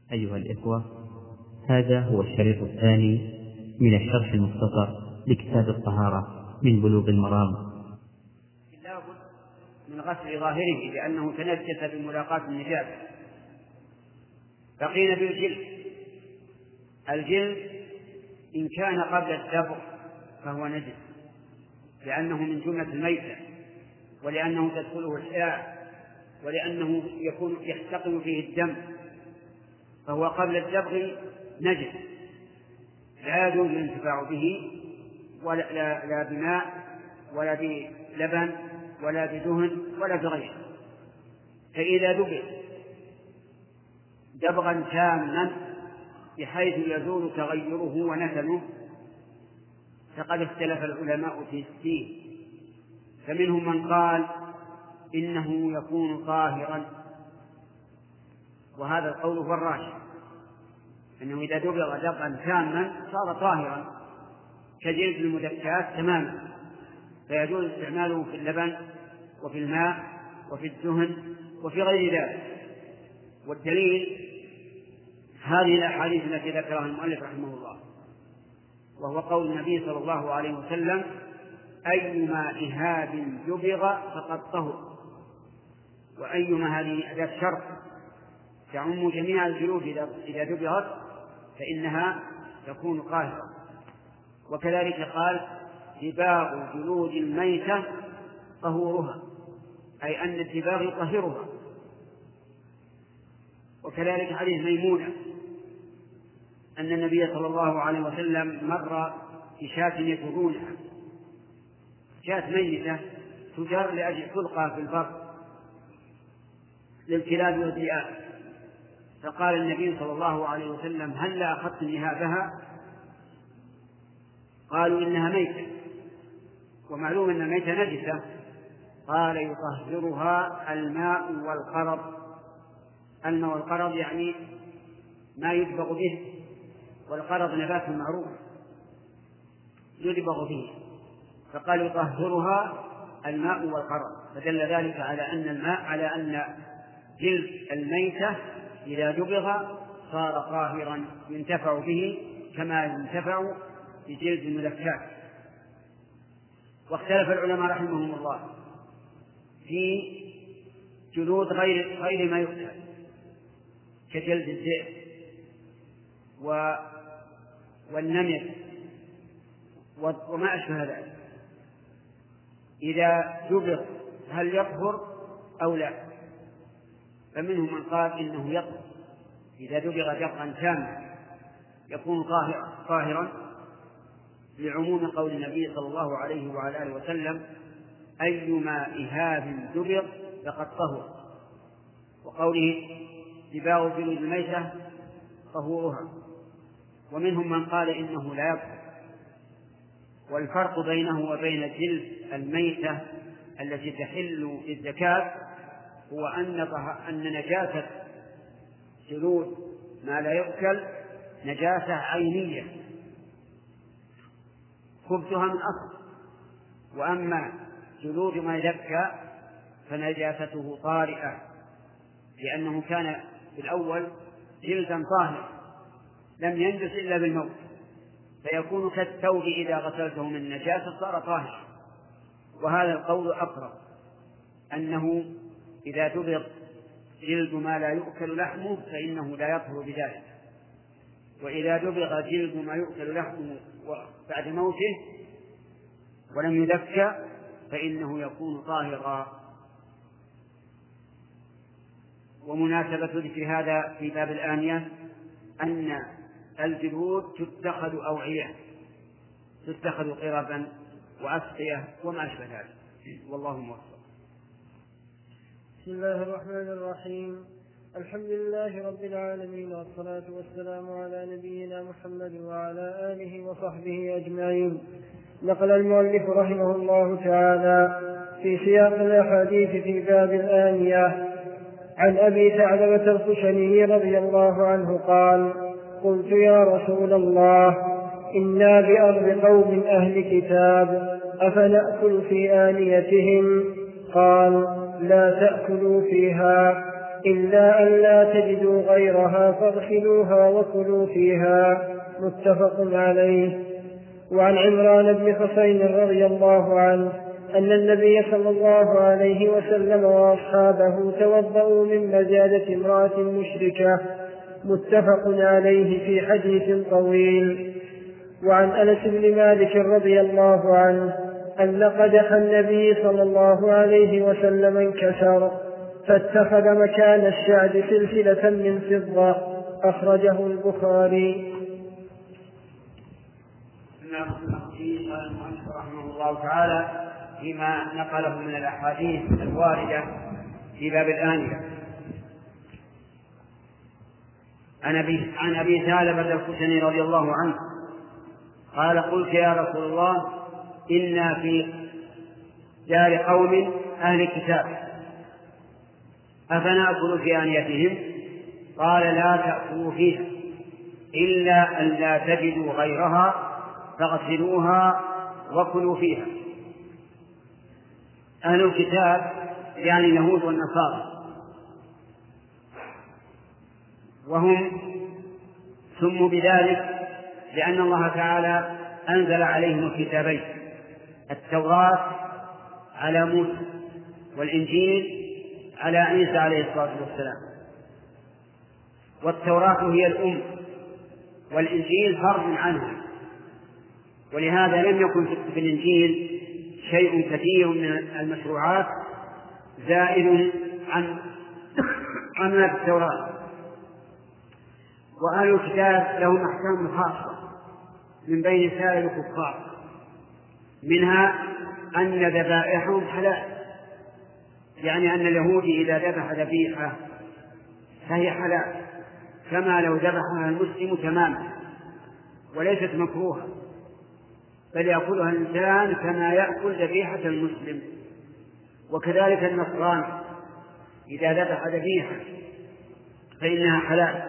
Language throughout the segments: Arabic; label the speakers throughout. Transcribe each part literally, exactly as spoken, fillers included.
Speaker 1: أيها الإخوة، هذا هو الشريط الثاني من الشرح المختصر لكتاب الطهارة من بلوغ المرام.
Speaker 2: لا بد من غسل ظاهره لأنه تنجس بملاقاة النجاسة. بقينا بالجلد. الجلد إن كان قبل الدبغ فهو نجس لأنه من جملة الميتة، ولأنه تدخله الحياة، ولأنه يكون يحتقن فيه الدم، فهو قبل الدبغ نجس لا يجوز الانتفاع به ولا لا, لا بماء ولا بلبن ولا بدهن ولا بغيره. فإذا دبغ دبغا تاما بحيث يزول تغيره ونتنه فقد اختلف العلماء فيه، فمنهم من قال إنه يكون طاهرا، وهذا القول هو الراجح، أنه إذا دبغ دبغا تاما صار طاهرا كجلد المدكات تماما، فيجوز استعماله في اللبن وفي الماء وفي الدهن وفي غير ذلك. والدليل هذه الأحاديث التي ذكرها المؤلف رحمه الله، وهو قول النبي صلى الله عليه وسلم: أيما إهاب دبغ فقد طهر. وأيما هذه أداة شرط تعم جميع الجلود إذا دبغت فإنها تكون طاهرة. وكذلك قال: دباغ جلود الميتة طهورها، أي أن الدباغ يطهرها. وكذلك حديث ميمونة أن النبي صلى الله عليه وسلم مر بشاة يجرونها، شاة ميتة تجر لأجل تلقى في البر للكلاب والذئاب، فقال النبي صلى الله عليه وسلم: هل لا أخذت نهابها؟ قالوا: إنها ميتة، ومعلوم أن الميتة نجسة. قال: يطهرها الماء والقرض. الماء والقرض يعني ما يدبغ به، والقرض نبات معروف يدبغ به، فقال: يطهرها الماء والقرض، فدل ذلك على أن الماء على أن جلد الميتة إذا دبغ صار طاهرا ينتفع به كما ينتفع بجلد المذكات. واختلف العلماء رحمهم الله في جلود غير غير ما يؤكل كجلد الذئب والنمر وما أشبه ذلك، إذا دبغ هل يطهر أو لا؟ فمنهم من قال إنه يطهر، إذا دبغ دبغا تاما يكون طاهرا لعموم قول النبي صلى الله عليه وعلى آله وسلم: أيما إهاب دبغ فقد طهر، وقوله: دباغ جلود الميتة طهورها. ومنهم من قال إنه لا يطهر، والفرق بينه وبين جلد الميتة التي تحل الزكاة هو أن نجاسة جلود ما لا يؤكل نجاسة عينية خبثها من أصل، وأما جلود ما يذكى فنجاسته طارئة، لأنه كان في الأول جلدا طاهرا لم ينجس إلا بالموت، فيكون كالثوب إذا غسلته من النجاسة صار طاهرا. وهذا القول أقرب، أنه إذا دبغ جلد ما لا يؤكل لحمه فإنه لا يطهر بذلك، وإذا دبغ جلد ما يؤكل لحمه بعد موته ولم يذكى فإنه يكون طاهرا. ومناسبة في هذا في باب الآنية أن الجلود تتخذ أوعية، تتخذ قربا وأسقية وما أشبه ذلك، والله موفق.
Speaker 3: بسم الله الرحمن الرحيم. الحمد لله رب العالمين، والصلاة والسلام على نبينا محمد وعلى آله وصحبه أجمعين. نقل المؤلف رحمه الله تعالى في سياق الأحاديث في باب الآنية عن أبي ثعلبة الخشني رضي الله عنه قال: قلت: يا رسول الله، إنا بأرض قوم أهل كتاب، أفنأكل في آنيتهم؟ قال: لا تأكلوا فيها، إلا أن لا تجدوا غيرها فاغسلوها وكلوا فيها. متفق عليه. وعن عمران بن حسين رضي الله عنه أن النبي صلى الله عليه وسلم وأصحابه توضأوا من مزادة امرأة مشركة. متفق عليه في حديث طويل. وعن أنس بن مالك رضي الله عنه أن قدح النبي صلى الله عليه وسلم انكسر فاتخذ مكان الشعب سلسلة من فضة. أخرجه البخاري.
Speaker 2: قال المؤلف رحمه الله تعالى فيما نقله من الأحاديث الواردة في باب الآنية. عن أبي ثعلبة الخشني رضي الله عنه قال قلت يا رسول الله إنا في دار قوم أهل كتاب أفنأكل في آنيتهم؟ قال لا تأكلوا فيها إلا أن لا تجدوا غيرها فاغسلوها وكلوا فيها. أهل الكتاب يعني اليهود والنصارى، وهم سموا بذلك لأن الله تعالى أنزل عليهم الكتابين، التوراة على موسى والإنجيل على عيسى عليه الصلاة والسلام. والتوراة هي الأم والإنجيل فرد عنها، ولهذا لم يكن في الإنجيل شيء كثير من المشروعات زائد عن عن التوراة. وأهل الكتاب لهم أحكام خاصة من بين سائر الكفار، منها أن ذبائحهم حلال، يعني أن اليهودي إذا ذبح ذبيحة فهي حلال كما لو ذبحها المسلم تماما، وليست مكروهة، بل يأكلها الإنسان كما يأكل ذبيحة المسلم. وكذلك النصراني إذا ذبح ذبيحة فإنها حلال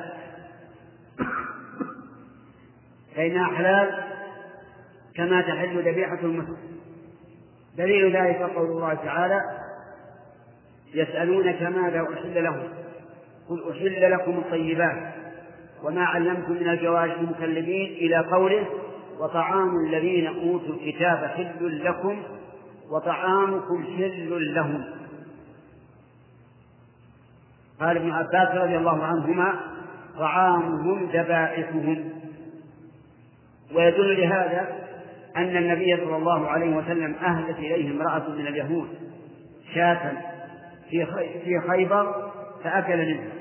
Speaker 2: فإنها حلال كما تحل ذبيحة المسلم. دليل ذلك قول الله تعالى يسألونك ماذا أحل لهم قل أحل لكم الطيبات وما علمتم من الجوارح مكلبين إلى قوله وطعام الذين أوتوا الكتاب حل لكم وطعامكم حل لهم. قال ابن عباس رضي الله عنهما طعامهم ذبائحهم. ويدل لهذا أن النبي صلى الله عليه وسلم أهدت إليه امرأة من اليهود شاة في خيبر فأكل منها،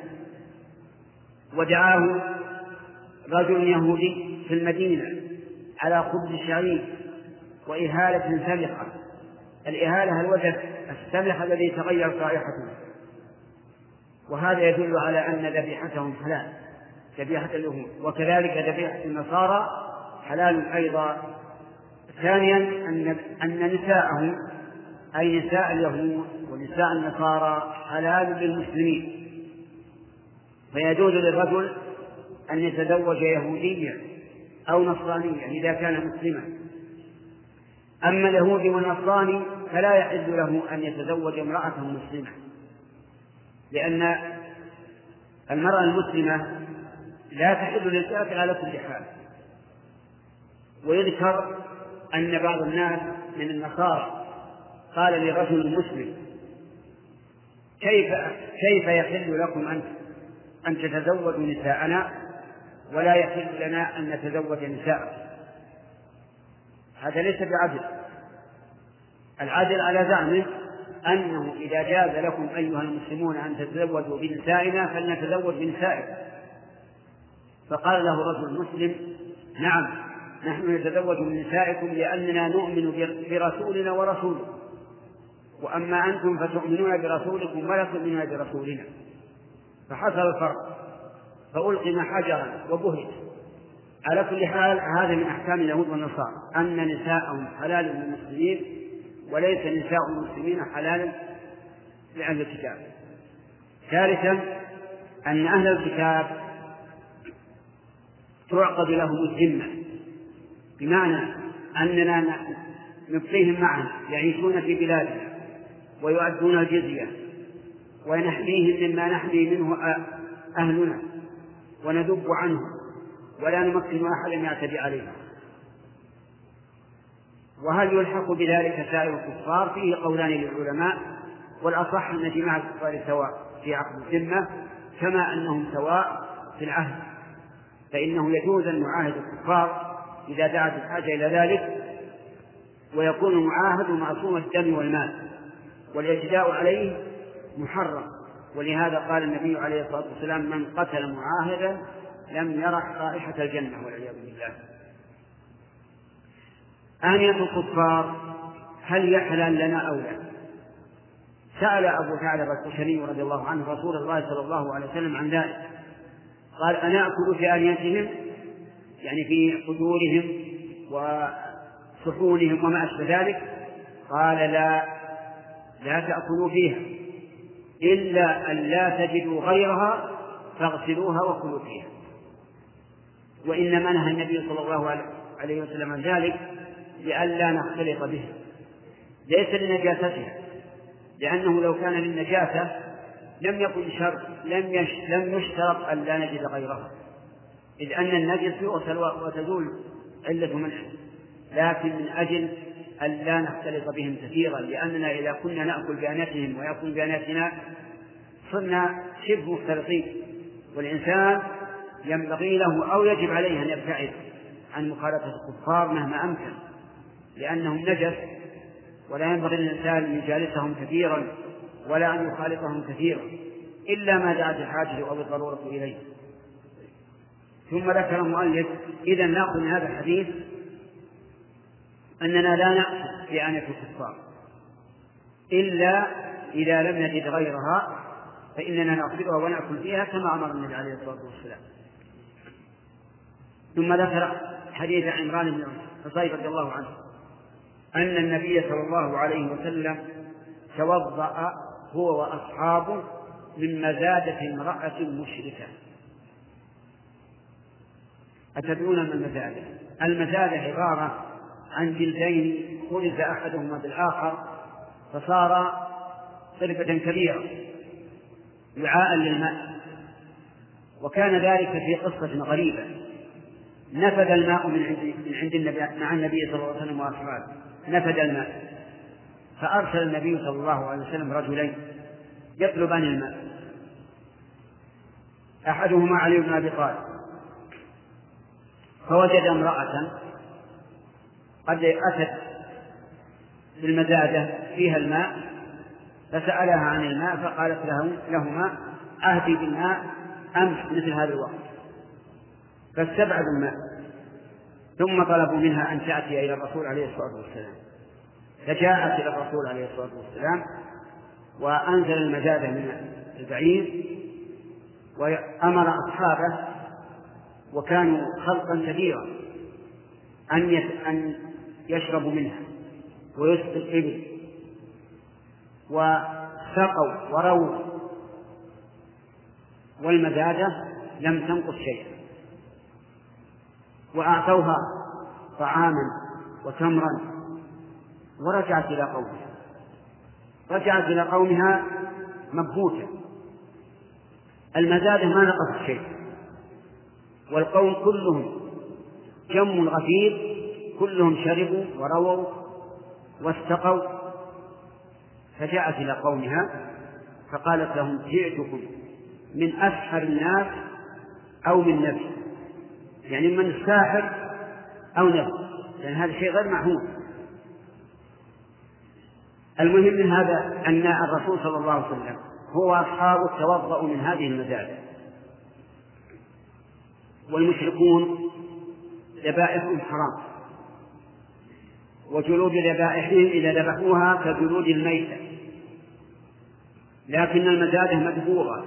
Speaker 2: ودعاه رجل يهودي في المدينة على خبز الشعير وإهالة سمحة. الإهالة الوجه السمح الذي تغير رائحته، وهذا يدل على أن ذبيحتهم حلال، ذبيحة اليهود، وكذلك ذبيحة النصارى حلال أيضا. ثانيا أن أن نساءهم أي نساء اليهود ونساء النصارى حلال للمسلمين، فيجوز للرجل أن يتزوج يهوديا أو نصرانيا إذا كان مسلما. أما اليهودي والنصراني فلا يحل له أن يتزوج امرأة مسلمة، لأن المرأة المسلمة لا تحل للكافر على كل حال. ويذكر أن بعض الناس من النصارى قال لرجل مسلم كيف كيف يحل لكم أن أن تتزوجوا نساءنا ولا يحل لنا أن نتزوج نساء؟ هذا ليس بعدل. العدل على زعمه أنه إذا جاز لكم أيها المسلمون أن تتزوجوا بنسائنا فلنتزوج بنسائكم. فقال له رجل مسلم نعم نحن نتزوج من نسائكم لأننا نؤمن برسولنا ورسوله، وأما أنتم فتؤمنون برسولكم ولا تؤمنون برسولنا. فحصل الفرق فألقم حجرا وبهت. على كل حال هذا من أحكام اليهود والنصارى أن نساءهم حلال للمسلمين وليس نساء المسلمين حلالا لأهل الكتاب. ثالثا أن أهل الكتاب تعقد لهم الذمة، بمعنى أننا نبقيهم معنا يعيشون في بلادنا ويؤدون الجزية ونحميهم مما نحمي منه أهلنا وندب عنه ولا نمكن أحدا يعتدي عليه. وهل يلحق بذلك سائر الكفار؟ فيه قولان للعلماء، والأصح أن جماع الكفار سواء في عقد الذمة كما أنهم سواء في العهد، فإنه يجوز أن نعاهد الكفار إذا دعت الحاجة إلى ذلك، ويكون المعاهد معصوم الدم والمال، والاعتداء عليه محرم. ولهذا قال النبي عليه الصلاة والسلام: من قتل معاهدا لم يرح رائحة الجنة والعياذ بالله. آنية الكفار هل يحلل لنا أو لا؟ سأل أبو ثعلبة الخشني رضي الله عنه رسول الله صلى الله عليه وسلم عن ذلك، قال: أنأكل في آنيتهم، يعني في قدورهم وصحونهم وما أشبه ذلك؟ قال: لا لا تأكلوا فيها إلا أن لا تجدوا غيرها فاغسلوها وكلوا فيها. وإنما نهى النبي صلى الله عليه وسلم عن ذلك لئلا نختلط به، ليس لنجاستها، لأنه لو كان للنجاسة لم يكن شرط لم يش لم يشترط أن لا نجد غيرها، إذ أن النجس يغسل وتزول علة منعه، لكن من أجل أن لا نختلط بهم كثيرا، لأننا إذا كنا نأكل بأناتهم ويأكل بأناتنا صرنا شبه مختلطين، والإنسان ينبغي له أو يجب عليه أن يبتعد عن مخالطة الكفار مهما أمكن، لأنهم نجس، ولا ينبغي للإنسان أن يجالسهم كثيرا ولا أن يخالطهم كثيرا إلا ما دعت الحاجة أو الضرورة إليه. ثم ذكر المؤلف: إذا نأخذ من هذا الحديث أننا لا نأخذ بآنية الكفار إلا إذا لم نجد غيرها، فإننا نأخذها ونأكل فيها كما أمر النبي عليه الصلاة والسلام. ثم ذكر حديث عمران بن حصين رضي الله عنه أن النبي صلى الله عليه وسلم توضأ هو وأصحابه من مزادة امرأة مشركة. أتدرون ما المزادة؟ المزادة عبارة عن جلدين خلز أحدهما بالآخر فصار صرفة كبيرة وعاء للماء. وكان ذلك في قصة غريبة: نفد الماء من عند من عند النبي مع النبي صلى الله عليه وسلم وأصحابه، نفد الماء، فأرسل النبي صلى الله عليه وسلم رجلين يطلبان الماء، أحدهما علي بن أبي طالب، فوجد امرأة قد أتت بالمزادة فيها الماء، فسألها عن الماء فقالت له لهما: أهدي بالماء أمس مثل هذا الوقت، فاستبعدوا الماء، ثم طلبوا منها أن تأتي إلى الرسول عليه الصلاة والسلام، فجاءت إلى الرسول عليه الصلاة والسلام وأنزل المزادة من البعير وأمر أصحابه، وكانوا خلقا كثيرا، أن يشربوا منها ويسقي الإبل، وسقوا ورووا، والمزادة لم تنقص شيئا، وأعطوها طعاما وتمرا، ورجعت إلى قومها رجعت إلى قومها مبهوتة. المزادة ما نقص شيء، والقوم كلهم جم غفير، كلهم شربوا ورووا واستقوا. فجاءت إلى قومها فقالت لهم: جئتكم من أسحر الناس أو من نبي، يعني من الساحر أو نبي، لأن هذا شيء غير معهود. المهم من هذا أن الرسول صلى الله عليه وسلم هو أصحابه توضأوا من هذه المزادة، والمشركون ذبائحهم حرام، وجلود ذبائحهم إذا ذبحوها كجلود الميتة، لكن المزادة مدبوغة.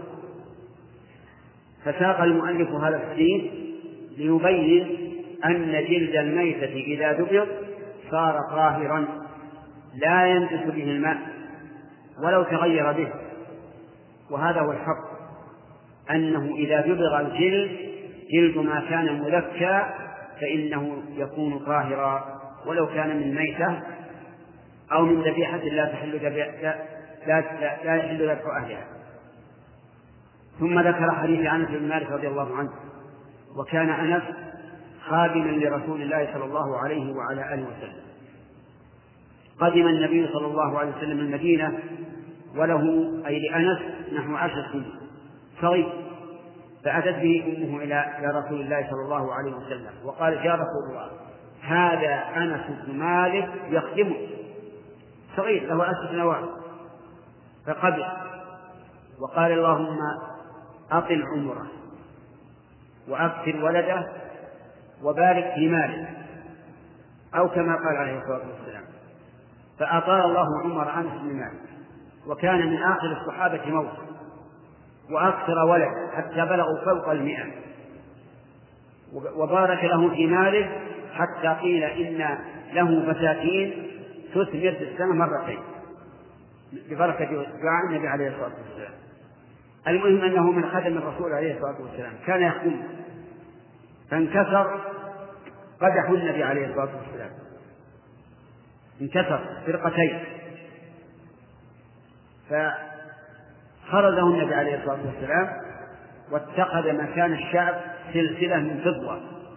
Speaker 2: فساق المؤلف هذا الحديث ليبين أن جلد الميتة إذا دبغ صار طاهرا لا ينجس به الماء ولو تغير به، وهذا هو الحق، أنه إذا دبغ الجلد جلد ما كان مذكى فإنه يكون طاهرا ولو كان من ميتة أو من ذبيحة لا تحل لا, لا, لا, لا يحل ذبح أهلها. ثم ذكر حديث أنس بن مالك رضي الله عنه. وكان أنس خادما لرسول الله صلى الله عليه وعلى آله وسلم. قدم النبي صلى الله عليه وسلم المدينة وله أي لأنس نحو عشر سنين صغير، فأتت به أمه إلى رسول الله صلى الله عليه وسلم وقالت: يا رسول الله، هذا أنس بن مالك يخدمه، صغير له عشر سنوات. فقبل وقال: اللهم أطل عمره وأكثر ولده وبارك في ماله، أو كما قال عليه الصلاة والسلام. فأطال الله عمر أنس بن مالك، وكان من آخر الصحابة موتا وأكثر ولد حتى بلغوا فوق المئة، وبارك له في ماله حتى قيل إن له بساتين تثمر في السنة مرتين ببركة دعاء النبي عليه الصلاة والسلام. المهم أنه من خدم الرسول عليه الصلاة والسلام، كان يخدمه، فانكسر قدح النبي عليه الصلاة والسلام، انكسر فرقتين، فخرجه النبي عليه الصلاة والسلام واتخذ مكان الشعب سلسلة من فضة،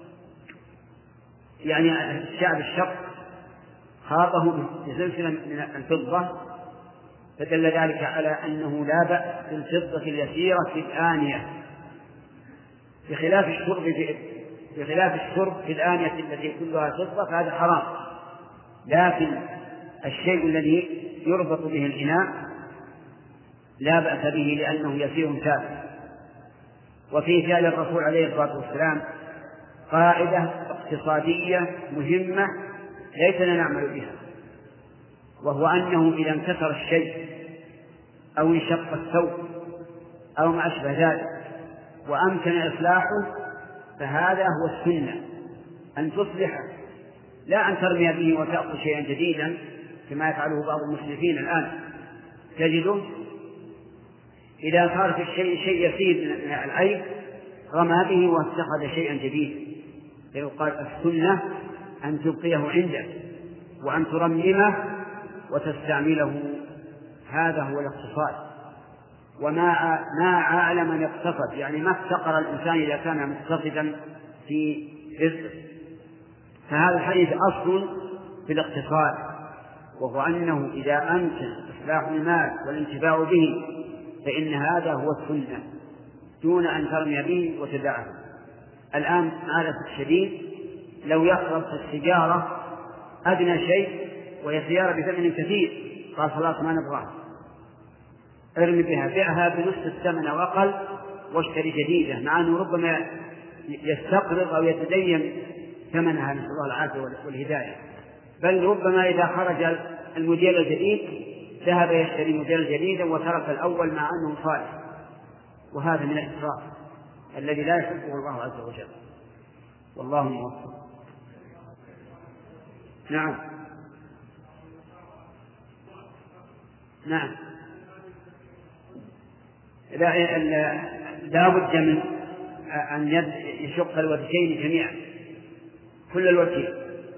Speaker 2: يعني الشعب الشق خاطه بسلسلة من الفضة، فدل ذلك على أنه لا بأس بالفضة اليسيرة في الآنية، بخلاف الشرب في بخلاف الشرب في الآنية التي كلها فضة فهذا حرام. لكن الشيء الذي يربط به الإناء لا بأس به لأنه يسير تافه. وفي فعل الرسول عليه الصلاة والسلام قاعدة اقتصادية مهمة ليسنا نعمل بها، وهو أنه إذا انكسر الشيء أو انشق الثوب أو ما أشبه ذلك وأمكن إصلاحه فهذا هو السنة، أن تصلحه، لا أن ترمي به وتأخذ شيئا جديدا كما يفعله بعض المسلمين الآن. تجده إذا صار في الشيء شيء يسير من العيب رمى به واتخذ شيئا جديدا. فيقال السنة أن تبقيه عندك وأن ترممه وتستعمله، هذا هو الاقتصاد. وما ما عالم من اقتصد، يعني ما افتقر الإنسان إذا كان مقتصدا في رزقه. فهذا الحديث أصل في الاقتصاد، وهو أنه إذا أمكن إصلاح المال والانتفاع به فإن هذا هو السنة دون أن ترمي به وتدعه. الآن عادة الشديد لو يخرج السيجارة أدنى شيء وهي سيارة بثمن كثير قال خلاص ما نبغاها، ارمي بها، بيعها بنصف الثمن أو أقل واشتري جديدة، مع أنه ربما يستقرض أو يتدين ثمنها، نسأل الله العافية والهداية. بل ربما إذا خرج الموديل الجديد ذهب يشتري موديل جديدا وترك الأول مع أنه صالح، وهذا من الإسراف الذي لا يحبه الله عز وجل، والله موفق. نعم نعم لا, لا بد من أن يشق الوجهين جميعا، كل الوجهين.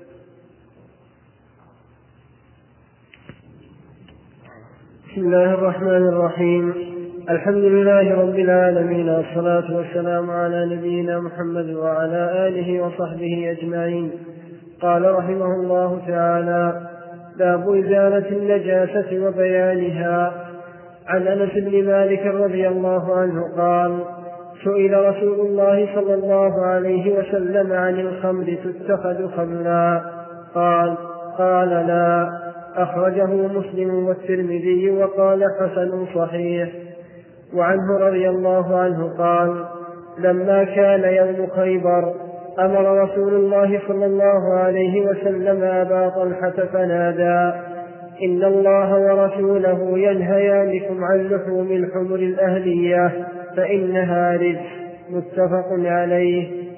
Speaker 3: بسم الله الرحمن الرحيم. الحمد لله رب العالمين، والصلاة والسلام على نبينا محمد وعلى آله وصحبه أجمعين. قال رحمه الله تعالى: باب إزالة النجاسة وبيانها. عن أنس بن مالك رضي الله عنه قال: سئل رسول الله صلى الله عليه وسلم عن الخمر تتخذ خمرا، قال: قال لا. أخرجه مسلم والترمذي وقال حسن صحيح. وعنه رضي الله عنه قال: لما كان يوم خيبر أمر رسول الله صلى الله عليه وسلم أبا طلحة فنادى: إن الله ورسوله ينهيانكم عن لحوم الحمر الأهلية فإنها رجس. متفق عليه.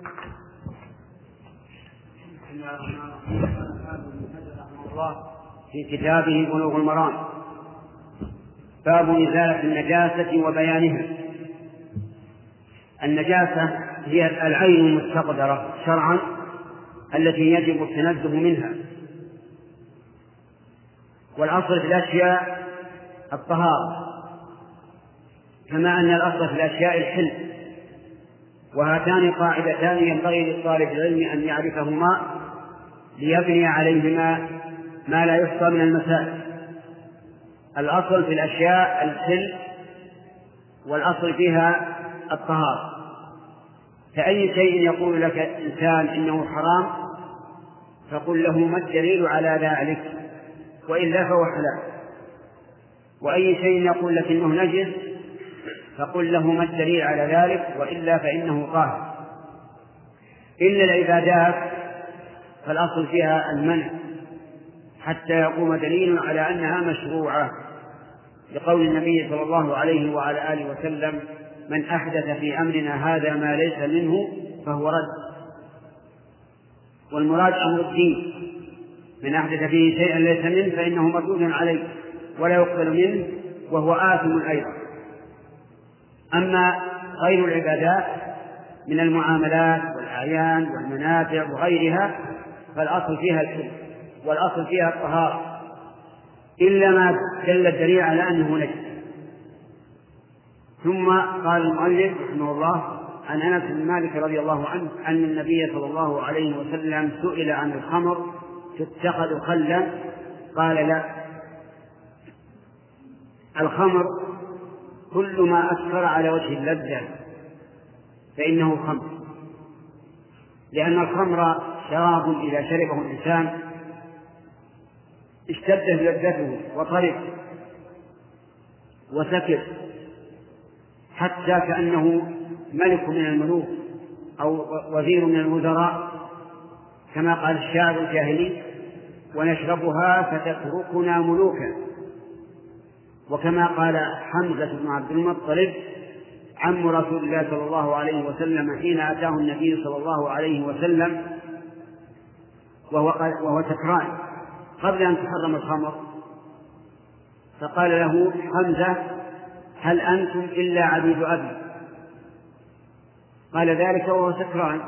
Speaker 2: في كتابه بلوغ المرام باب إزالة النجاسة وبيانها. النجاسة هي العين المستقدرة شرعا التي يجب التنزه منها، والأصل في الأشياء الطهارة، كما أن الأصل في الأشياء الحل، وهاتان قاعدتان ينبغي للطالب العلم أن يعرفهما ليبني عليهما ما لا يحصى من المسائل. الأصل في الأشياء الحل، والأصل فيها الطهارة. فأي شيء يقول لك إنسان إنه حرام فقل له ما الدليل على ذلك، وإلا فهو حلال. وأي شيء يقول لك إنه نجس فقل له ما الدليل على ذلك، وإلا فإنه طاهر. إلا العبادات فالأصل فيها المنع حتى يقوم دليل على أنها مشروعة، لقول النبي صلى الله عليه وعلى آله وسلم: من أحدث في أمرنا هذا ما ليس منه فهو رد. والمراد أمر الدين، من أحدث فيه شيئا ليس منه فإنه مردود عليه ولا يقبل منه وهو آثم أيضا. أما غير العبادات من المعاملات والأعيان والمنافع وغيرها فالأصل فيها الحل والأصل فيها الطهارة، إلا ما دل الدليل على أنه نجس. ثم قال المؤلف رحمه الله: عن أنس بن مالك رضي الله عنه أن النبي صلى الله عليه وسلم سئل عن الخمر تتخذ خلا قال: لا، الخمر كل ما أسكر على وجه اللذة فإنه خمر، لأن الخمر شراب إذا شربه الإنسان اشتدت لذته وطرب وسكر حتى كأنه ملك من الملوك أو وزير من الوزراء، كما قال الشاعر الجاهلي: ونشربها فتتركنا ملوكا. وكما قال حمزة بن عبد المطلب عم رسول الله صلى الله عليه وسلم حين أتاه النبي صلى الله عليه وسلم وهو, وهو سكران قبل أن تحرم الخمر، فقال له حمزة: هل أنتم إلا عبيد أبي؟ قال ذلك وهو سكران.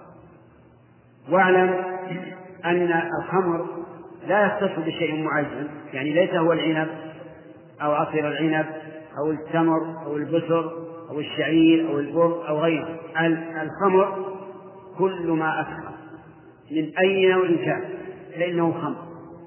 Speaker 2: واعلم أن الخمر لا يختص بشيء معين، يعني ليس هو العنب أو عصير العنب أو التمر أو البسر أو الشعير أو البر أو غيره. الخمر كل ما أسكر من أي نوع كان فإنه خمر،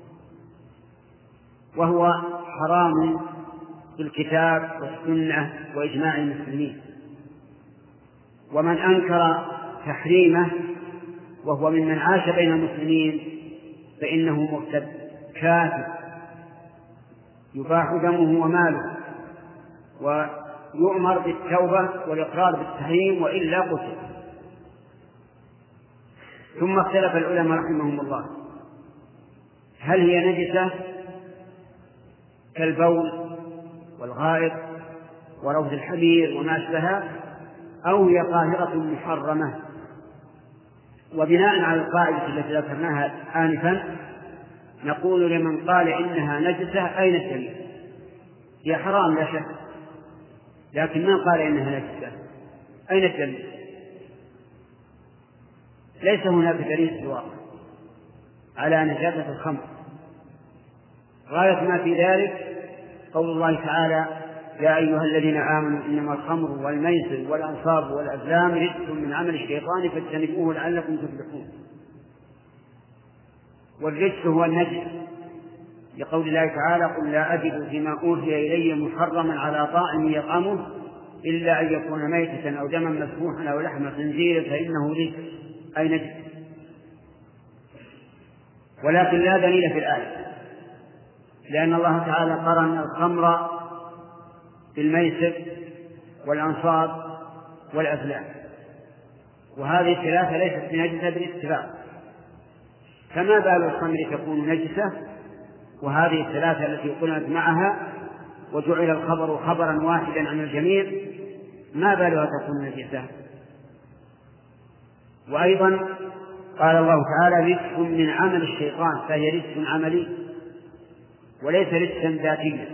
Speaker 2: وهو حرام بالكتاب والسنة وإجماع المسلمين. ومن أنكر تحريمه وهو ممن عاش بين المسلمين فإنه مرتد كافر يباح دمه وماله، ويؤمر بالتوبة والإقرار بالتحريم وإلا قتل. ثم اختلف العلماء رحمهم الله: هل هي نجسة كالبول والغائط وروث الحمير وما أشبهها، أو هي طاهرة محرمة؟ وبناء على القاعدة التي ذكرناها آنفا نقول لمن قال إنها نجسة: أين الدليل؟ هي حرام لا شك، لكن من قال إنها نجسة أين الدليل؟ ليس هناك دليل في الواقع على نجاسة الخمر. غاية ما في ذلك قول الله تعالى: يا أيها الذين آمنوا إنما الخمر والميسر والأنصاب والأزلام رجس من عمل الشيطان فاجتنبوه لعلكم تفلحون. والرجس هو النجس، لقول الله تعالى: قل لا أجد فيما أوحي إلي محرما على طاعم يطعمه إلا أن يكون ميتة أو دما مسفوحا أو لحم خنزير فإنه رجس أي نجس. ولكن لا دليل في الآية، لأن الله تعالى قرن الخمر بالميسر والأنصاب والأزلام، وهذه الثلاثة ليست بنجسة بالاتفاق، فما بال الخمر تكون نجسة وهذه الثلاثة التي قلت معها وجعل الخبر خبرا واحدا عن الجميع ما بالها تكون نجسة؟ وأيضا قال الله تعالى: رجس من عمل الشيطان، فهي رجس عملي وليس رجسا ذاتيا.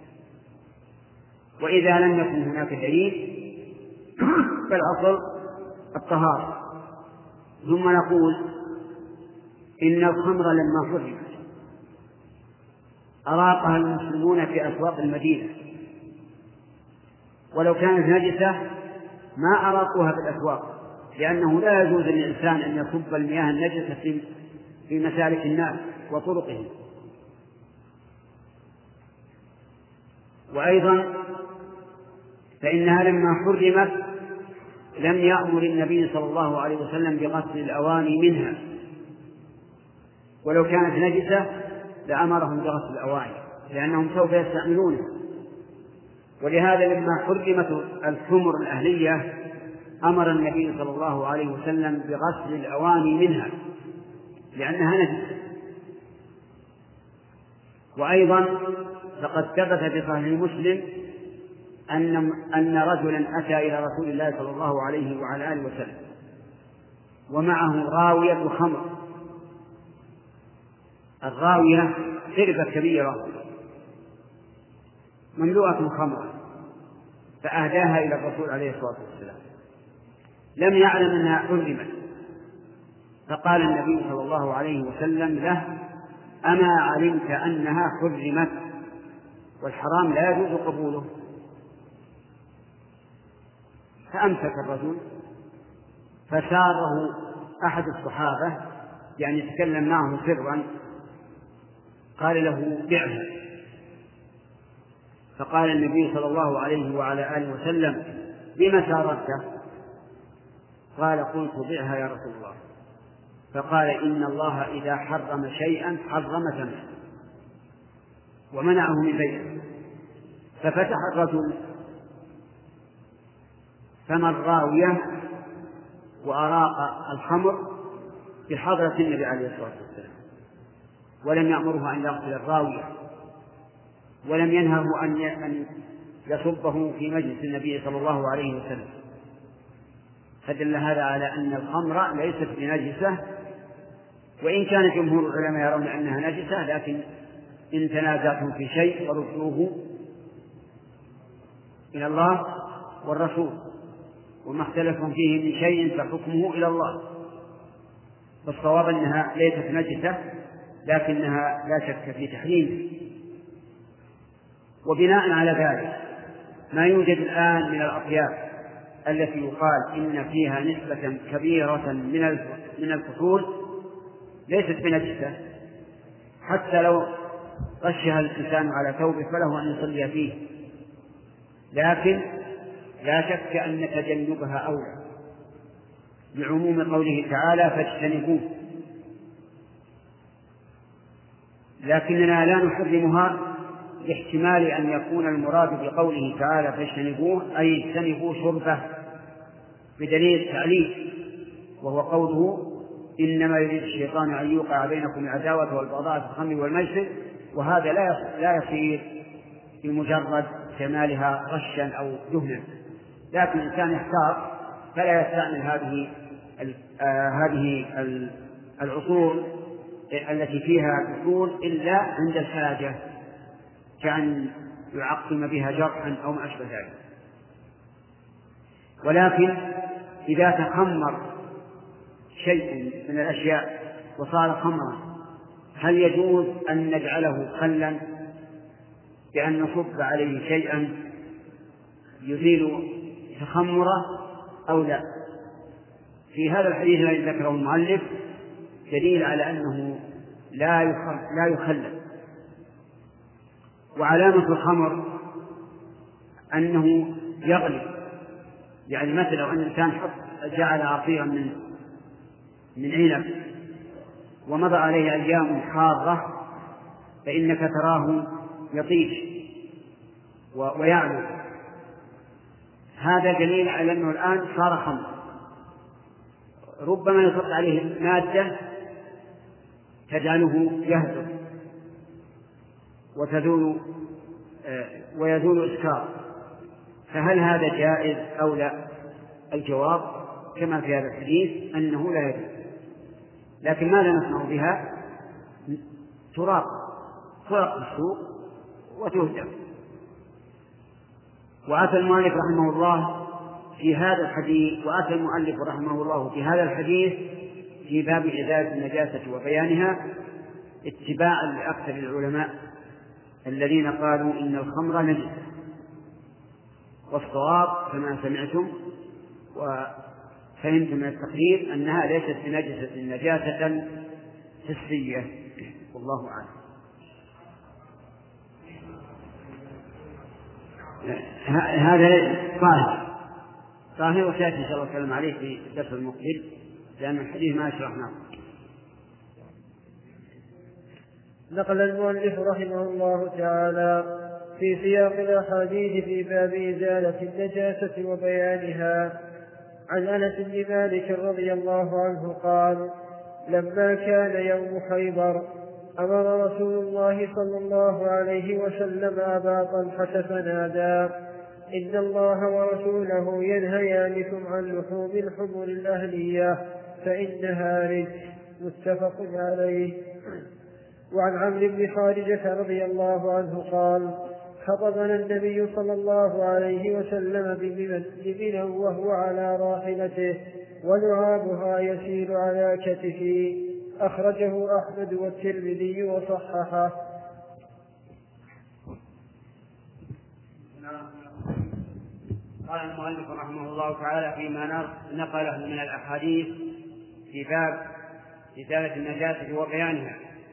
Speaker 2: وإذا لم يكن هناك دليل فالأصل الطهارة. ثم نقول إن الخمر لما حرمت أراقها المسلمون في أسواق المدينة ولو كانت نجسة ما أراقوها في الأسواق، لأنه لا يجوز للإنسان أن يصب المياه النجسة في مسالك الناس وطرقهم. وأيضا فإنها لما حرمت لم يأمر النبي صلى الله عليه وسلم بغسل الأواني منها، ولو كانت نجسة لأمرهم بغسل الأواني لأنهم سوف يستعملونها. ولهذا لما حرمت الحمر الأهلية أمر النبي صلى الله عليه وسلم بغسل الأواني منها لأنها نجسة. وأيضا فقد ثبت في صحيح مسلم أن أن رجلا أتى إلى رسول الله صلى الله عليه وعلى آله وسلم ومعه راوية خمر. الراوية قربة كبيرة مملوءة خمرا، فأهداها إلى الرسول عليه الصلاة والسلام، لم يعلم أنها حرمت، فقال النبي صلى الله عليه وسلم له: أما علمت أنها حرمت؟ والحرام لا يجوز قبوله. فأمسك الرجل، فساره أحد الصحابة يعني تكلم معه سرا، قال له: بعها. فقال النبي صلى الله عليه وعلى آله وسلم: بما سارته؟ قال: قلت: بعها يا رسول الله. فقال: إن الله إذا حرم شيئا حرم ثمنه، ومنعه من بيعه. ففتح الرجل فم الراوية وأراق الخمر بحضرة النبي عليه الصلاة والسلام، ولم يأمره أن يغسل الراوية، ولم ينهه أن يصبه في مجلس النبي صلى الله عليه وسلم. فدل هذا على أن الخمر ليست بنجسة، وإن كان جمهور العلماء يرون أنها نجسة، لكن إن تنازعتم في شيء فردوه إلى الله والرسول، وما اختلفتم فيه من شيء فحكمه إلى الله. فالصواب أنها ليست نجسة، لكنها لا شك في تحريمه. وبناء على ذلك ما يوجد الآن من الأطياب التي يقال إن فيها نسبة كبيرة من الكحول ليست بنجسة، حتى لو غشها الإنسان على ثوبه فله أن يصلي فيه، لكن لا شك أن تجنبها أولى بعموم قوله تعالى: فاجتنبوه. لكننا لا نحرمها لاحتمال أن يكون المراد بقوله تعالى فاجتنبوه أي اجتنبوا شربه، بدليل التعليل، وهو قوله: إنما يريد الشيطان أن يوقع بينكم العداوة والبغضاء في الخمر والميسر. وهذا لا يصير بمجرد كمالها غشا أو دهنا، لكن الإنسان يحتاط فلا يستعمل هذه هذه العصور التي فيها كحول إلا عند الحاجة، كأن يعقم بها جرحا أو ما أشبه ذلك. ولكن إذا تخمر شيء من الأشياء وصار خمرا، هل يجوز أن نجعله خلا بأن نصب عليه شيئا يزيل تخمره أو لا؟ في هذا الحديث الذي ذكره المؤلف دليل على أنه لا يخلل. وعلامة الخمر أنه يغلي، يعني مثلا لو أن الإنسان جعل عصيرا من من عنب ومضى عليه أيام حارة فإنك تراه يطيش ويعلو، هذا دليل على أنه الآن صار خمر. ربما يصب عليه مادة تجعله يهدر وتزول ويزول إسكار، فهل هذا جائز أو لا؟ الجواب كما في هذا الحديث أنه لا يجوز. لكن ماذا نصنع بها؟ تراق تراق السوق وتهدر. وأتى المؤلف رحمه الله في هذا الحديث وأتى المؤلف رحمه الله في هذا الحديث في باب إزالة النجاسة وبيانها اتباعا لأكثر العلماء الذين قالوا إن الخمر نجس، والصواب كما سمعتم وفهمتم من التقرير أنها ليست بنجسة نجاسة حسية، والله أعلم. هذا طاهر طاهر وسيأتي إن شاء الله وسلم عليه في الدرس المقبل، لأن الحديث ما شرحناه.
Speaker 3: نقل المؤلف رحمه الله تعالى في سياق الأحاديث في باب إزالة النجاسة وبيانها عن أنس بن مالك رضي الله عنه قال: لما كان يوم خيبر أمر رسول الله صلى الله عليه وسلم أبا طلحة فنادى: إن الله ورسوله ينهيانكم عن لحوم الحمر الأهلية فإنها رجس. متفق عليه. وعن عمرو بن خارجة رضي الله عنه قال: خطبنا النبي صلى الله عليه وسلم بمنى وهو على راحلته ولعابها يسير على كتفه. أخرجه أحمد والترمذي وصححه.
Speaker 2: قال المؤلف رحمه الله تعالى فيما نقله من الأحاديث في باب إزالة النجاسة وبيانها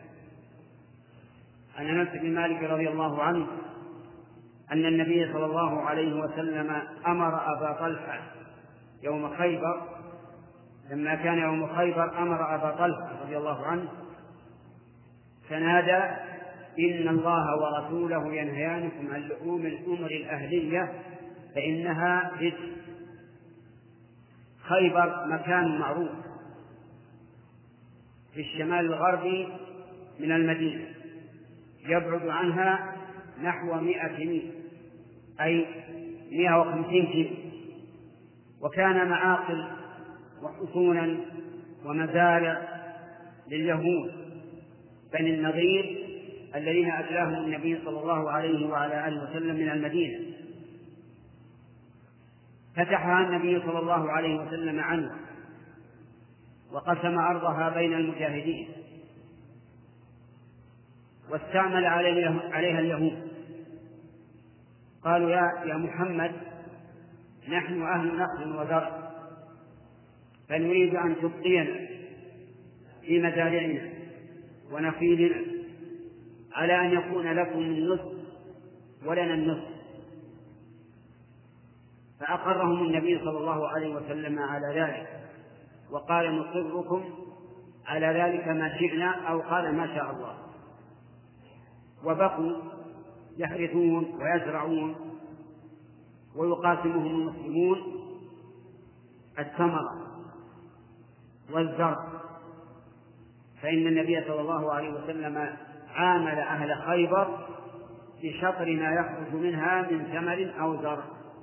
Speaker 2: عن أنس بن مالك رضي الله عنه أن النبي صلى الله عليه وسلم أمر أبا طلحة يوم خيبر، لما كان يوم خيبر أمر أبا طلحة رضي الله عنه فنادى: إن الله ورسوله ينهيانكم عن لحوم الحمر الأهلية فإنها رجس. خيبر مكان معروف في الشمال الغربي من المدينة، يبعد عنها نحو مئة ميل، أي مئة وخمسين كيلو، وكان معاقل وحصونا ومزارع لليهود بني النضير الذين أجلاهم النبي صلى الله عليه وعلى آله وسلم من المدينة، فتحها النبي صلى الله عليه وسلم عنه وقسم أرضها بين المجاهدين واستعمل عليها اليهود. قالوا: يا يا محمد، نحن أهل نخل وزرع، فنريد أن تبقينا في مزارعنا ونخيلنا على أن يكون لكم النصف ولنا النصف. فأقرهم النبي صلى الله عليه وسلم على ذلك وقال: نقركم على ذلك ما شئنا، أو قال ما شاء الله. وبقوا يحرثون ويزرعون ويقاسمهم المسلمون الثمرة والزرع، فإن النبي صلى الله عليه وسلم عامل أهل خيبر بشطر ما يخرج منها من ثمر أو زرع.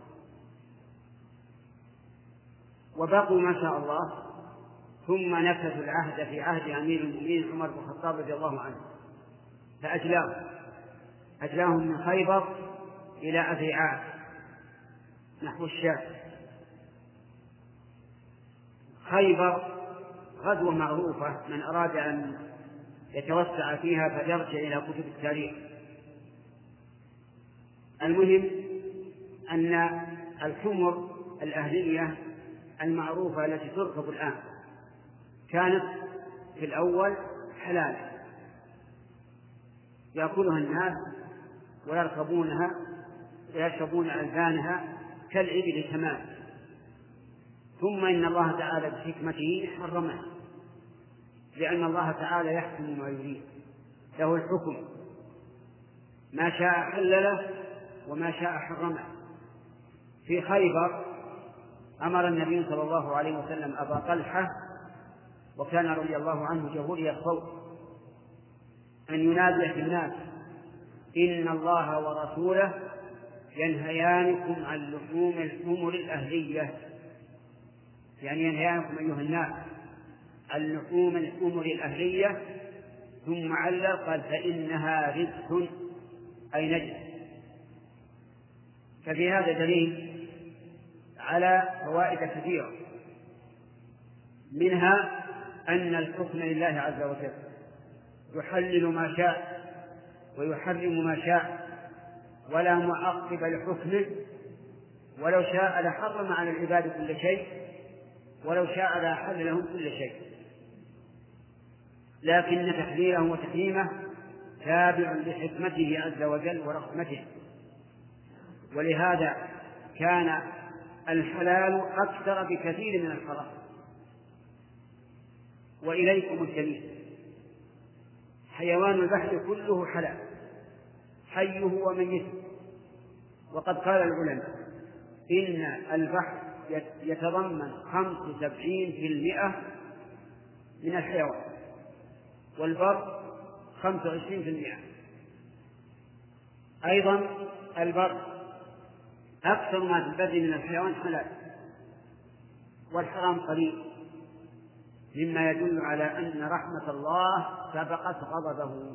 Speaker 2: وبقوا ما شاء الله، ثم نفذوا العهد في عهد أمير المؤمنين عمر بن الخطاب رضي الله عنه، فأجلاهم أجلاهم من خيبر إلى أذيعات نحو الشام. خيبر غزوة معروفة، من أراد أن يتوسع فيها فليرجع إلى كتب التاريخ. المهم أن الحمر الأهلية المعروفة التي تركب الآن كانت في الأول حلالا يأكلها الناس ويركبونها ويشربون ألبانها كالإبل تماما، ثم إن الله تعالى بحكمته حرمها، لأن الله تعالى يحكم ما يريد، له الحكم، ما شاء حلله وما شاء حرمه. في خيبر أمر النبي صلى الله عليه وسلم أبا طلحة، وكان رضي الله عنه جهوري الصوت، أن ينادي في الناس: إن الله ورسوله ينهيانكم عن لحوم الحمر الأهلية، يعني ينهيانكم أيها الناس عن لحوم الحمر الأهلية. ثم علل قال: فإنها رجس، أي نجس. ففي هذا دليل على فوائد كثيرة، منها أن الحكم لله عز وجل، يحلل ما شاء ويحرم ما شاء ولا معقب لحكمه ولو شاء لحرم على العباد كل شيء، ولو شاء لأحل لهم كل شيء، لكن تحليله وتحريمه تابع لحكمته عز وجل ورحمته. ولهذا كان الحلال أكثر بكثير من الحرام. وإليكم الدليل: حيوان البحر كله حلال، حيه وميته. وقد قال العلماء إن البحر يتضمن خمس وسبعين في المئة من الحيوان، والبر خمس وعشرين في المئة. أيضا البر أكثر ما في البر من الحيوان حلال، والحرام قليل، مما يدل على أن رحمة الله سبقت غضبه.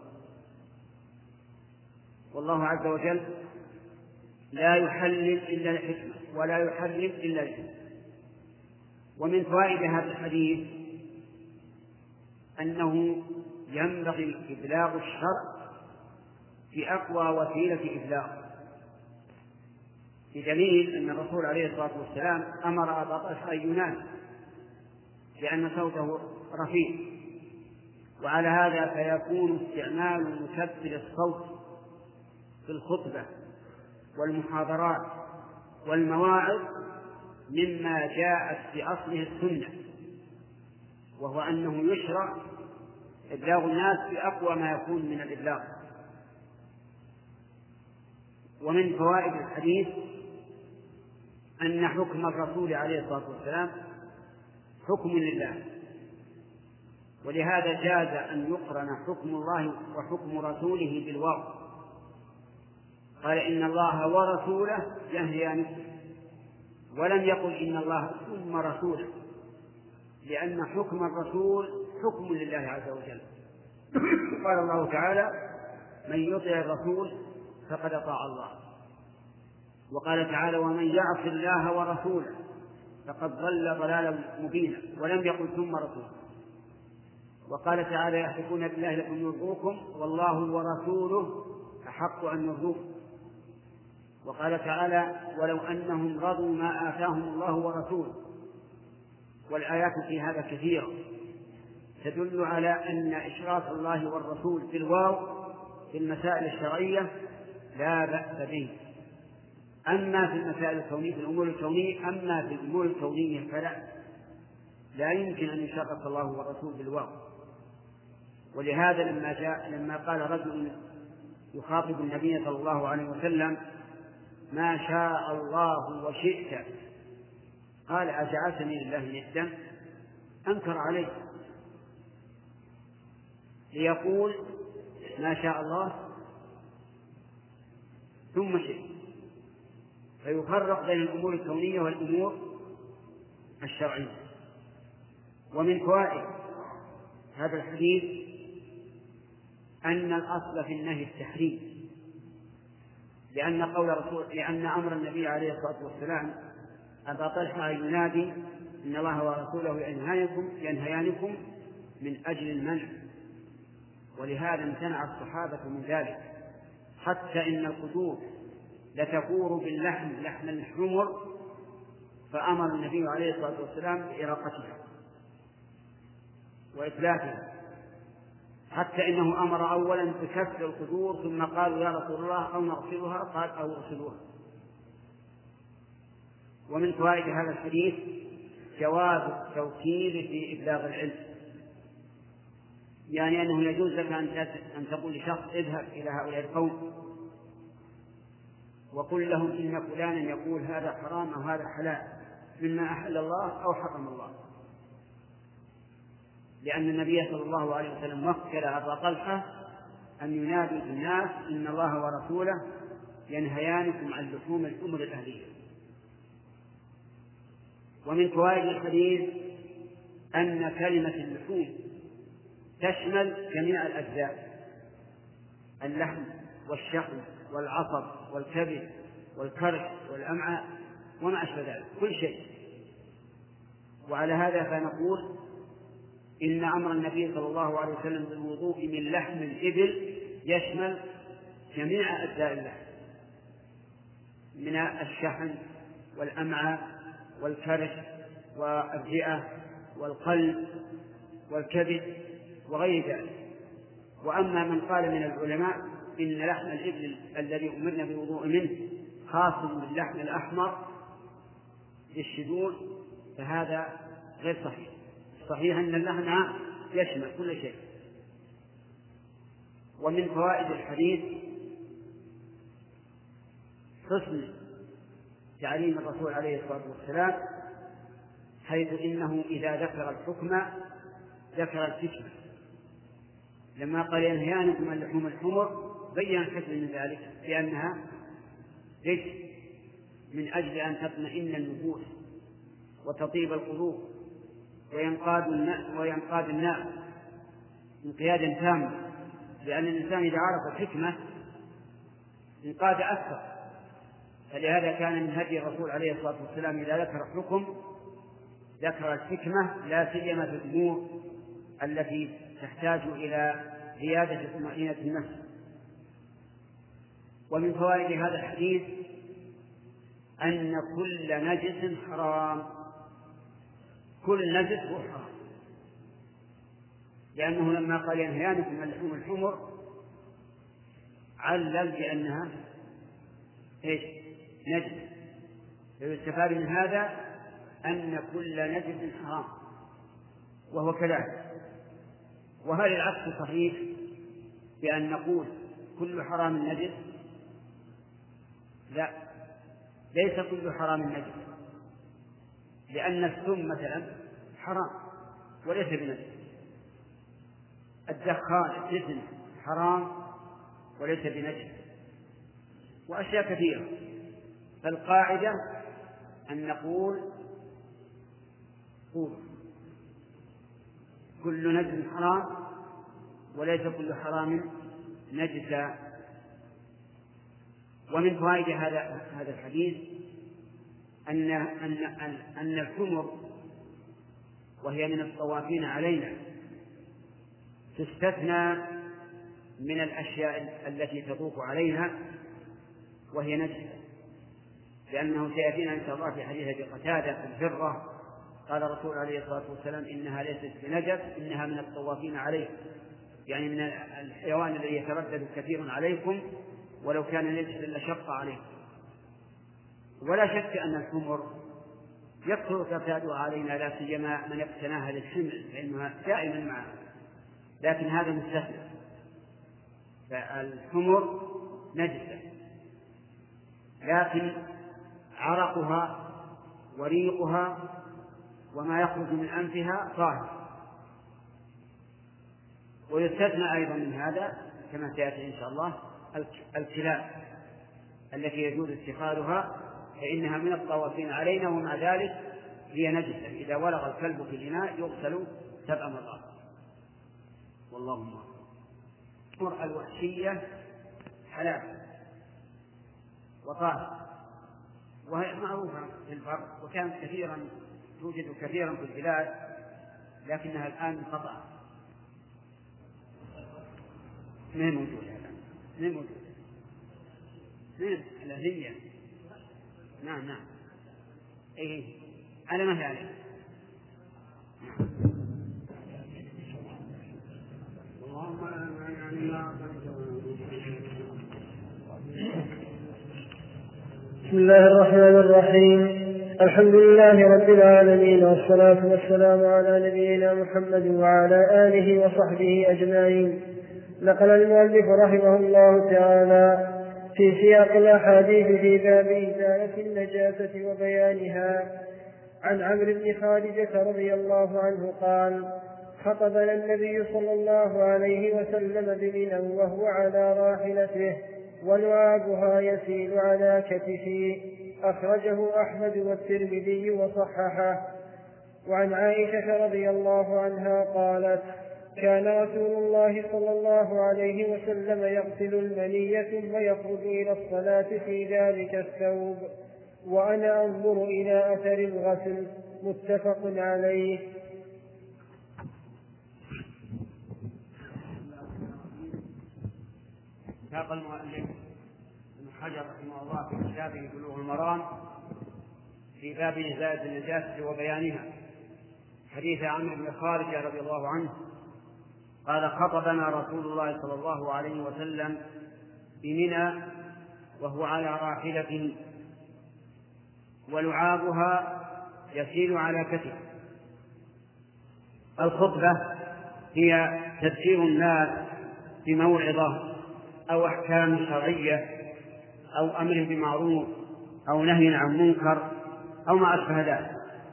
Speaker 2: والله عز وجل لا يحلل إلا الحكمة ولا يحرم إلا الحكمة. ومن فوائد هذا الحديث أنه ينبغي إبلاغ الشرع في أقوى وسيلة إبلاغ، بدليل أن الرسول عليه الصلاة والسلام أمر أبا طلحة أن ينادي لأن صوته رفيع. وعلى هذا فيكون استعمال مكبر الصوت في الخطبة والمحاضرات والمواعظ مما جاءت في أصله السنة، وهو أنه يشرع إبلاغ الناس بأقوى ما يكون من الإبلاغ. ومن فوائد الحديث أن حكم الرسول عليه الصلاة والسلام حكم لله، ولهذا جاز أن يقرن حكم الله وحكم رسوله بالواو. قال إن الله ورسوله ينهيان، ولم يقل إن الله ثم رسوله، لأن حكم الرسول حكم لله عز وجل. قال الله تعالى: من يطع الرسول فقد أطاع الله. وقال تعالى: ومن يعص الله ورسوله فقد ضل ضلالا مبينا، ولم يقل ثم رسوله. وقال تعالى: يحلفون بالله لكم يرضوكم والله ورسوله أحق أن يرضوه. وقال تعالى: ولو أنهم رضوا ما آتاهم الله ورسوله. والآيات في هذا كثيرة تدل على أن إشراف الله والرسول في الواو في المسائل الشرعية لا بأس به. أما في المسائل الكونية في الأمور الكونية أما في الأمور الكونية فلا لا يمكن أن يشرف الله والرسول بالواو. ولهذا لما جاء لما قال رجل يخاطب النبي صلى الله عليه وسلم: ما شاء الله وشئت، قال: أجعلتني لله ندا؟ أنكر عليه، ليقول ما شاء الله ثم شئت، فيفرق بين الأمور الكونية والأمور الشرعية. ومن فوائد هذا الحديث أن الأصل في النهي التحريم، لأن قول رسول لأن أمر النبي عليه الصلاة والسلام أبا طلحة ينادي: إن الله ورسوله ينهيانكم ينهيانكم من أجل المنع. ولهذا امتنع الصحابة من ذلك، حتى إن القدور لتفور باللحم لحم الحمر، فأمر النبي عليه الصلاة والسلام بإراقتها وإتلافها، حتى إنه أمر أولا بكسر القدور ثم قالوا: يا رسول الله أو نغسلها؟ قال: أو اغسلوها. ومن فوائد هذا الحديث جواز التوكيل في إبلاغ العلم، يعني أنه يجوز لك أن تقول لشخص: اذهب إلى هؤلاء القوم وقل لهم إن فلانا يقول هذا حرام أو هذا حلال مما أحل الله أو حرم الله، لأن النبي صلى الله عليه وسلم وكل أبا طلحة أن ينادي الناس: إن الله ورسوله ينهيانكم عن لحوم الأمور الأهلية. ومن فوائد الحديث أن كلمة اللحوم تشمل جميع الأجزاء: اللحم والشحم والعصب والكبد والكرش والأمعاء وما أشبه ذلك، كل شيء. وعلى هذا فنقول إن أمر النبي صلى الله عليه وسلم بالوضوء من لحم الإبل يشمل جميع أجزاء اللحم، من الشحم والأمعاء والكرش والرئة والقلب والكبد وغير ذلك. وأما من قال من العلماء إن لحم الإبل الذي أمرنا بالوضوء منه خاص باللحم الأحمر للشذوذ فهذا غير صحيح. صحيح أن اللحم يشمل كل شيء. ومن فوائد الحديث حسن تعليم الرسول عليه الصلاة والسلام، حيث إنه إذا ذكر الحكم ذكر الحكمة. لما قال ينهيانكم عن لحوم الحمر بين الحكمة من ذلك لأنها ليس من أجل أن تطمئن النفوس وتطيب القلوب وينقاد وينقاد الناس انقيادا تاما، لأن الإنسان إذا عرف الحكمة انقاد أكثر. فلهذا كان من هدي الرسول عليه الصلاة والسلام إذا ذكر الحكم ذكر الحكمة، لا سيما في الأمور التي تحتاج إلى زيادة طمأنينة النفس. ومن فوائد هذا الحديث أن كل نجس حرام، كل نجس هو حرام، لأنه لما قال ينهيانكم عن لحوم الحمر علل بأنها إيش؟ نجس. فيستفاد من هذا أن كل نجس حرام، وهو كذلك. وهل العكس صحيح بأن نقول كل حرام نجس؟ لا، ليس كل حرام نجس، لأن السم مثلا حرام وليس بنجس، الدخان الجسم حرام وليس بنجس، وأشياء كثيرة. فالقاعدة أن نقول قول كل نجس حرام وليس كل حرام نجسا. ومن فوائد هذا هذا الحديث أن أن أن الحمر وهي من الطوافين علينا تستثنى من الأشياء التي تطوف علينا وهي نجسة، لأنه سيأتينا إن شاء الله في حديث أبي قتادة في الفرة قال الرسول عليه الصلاة والسلام إنها ليست بنجس إنها من الطوافين عليه، يعني من الحيوان الذي يتردد كثير عليكم ولو كان نجسا لشق عليكم. ولا شك أن الحمر يكثر ترتادها علينا، لا سيما من اقتناها للحمل فإنها دائما معها، لكن هذا مستثنى. فالحمر نجسة، لكن عرقها وريقها وما يخرج من أنفها طاهر. ويستثنى أيضا من هذا كما سيأتي إن شاء الله الكلاب التي يجوز اتخاذها فإنها من الطوافين علينا، ومع ذلك هي نجسة. إذا ولغ الكلب في الإناء يغسل سبع مرات. والله أكبر. الوحشية حلال وطاهر، وهي معروفة في البر وكانت كثيرا توجد كثيرا في البلاد، لكنها الآن انقطعت، ما هي موجودة الآن، ما هي موجودة، نعم الأهلية، نعم نعم إيه على ما هي عليه.
Speaker 3: بسم الله الرحمن الرحيم. الحمد لله رب العالمين، والصلاة والسلام على نبينا محمد وعلى آله وصحبه أجمعين. نقل المؤلف رحمه الله تعالى في سياق الأحاديث في باب إزالة النجاسة وبيانها عن عمرو بن خارجة رضي الله عنه قال: خطبنا النبي صلى الله عليه وسلم بمنى وهو على راحلته ولعابها يسيل على كتفه. أخرجه أحمد والترمذي وصححه. وعن عائشة رضي الله عنها قالت: كان رسول الله صلى الله عليه وسلم يغسل المني ثم يخرج إلى الصلاة في ذلك الثوب وأنا أنظر إلى أثر الغسل. متفق عليه.
Speaker 2: ساق المؤلف ابن حجر رحمه الله في كتابه بلوغ المرام في باب إزالة النجاسة وبيانها، حديث عمرو بن خارجة رضي الله عنه قال: خطبنا رسول الله صلى الله عليه وسلم بمنى وهو على راحلة ولعابها يسيل على كتفه. الخطبة هي تذكير الناس بموعظة أو أحكام شرعية أو أمر بمعروف أو نهي عن منكر أو ما أشبه ذلك.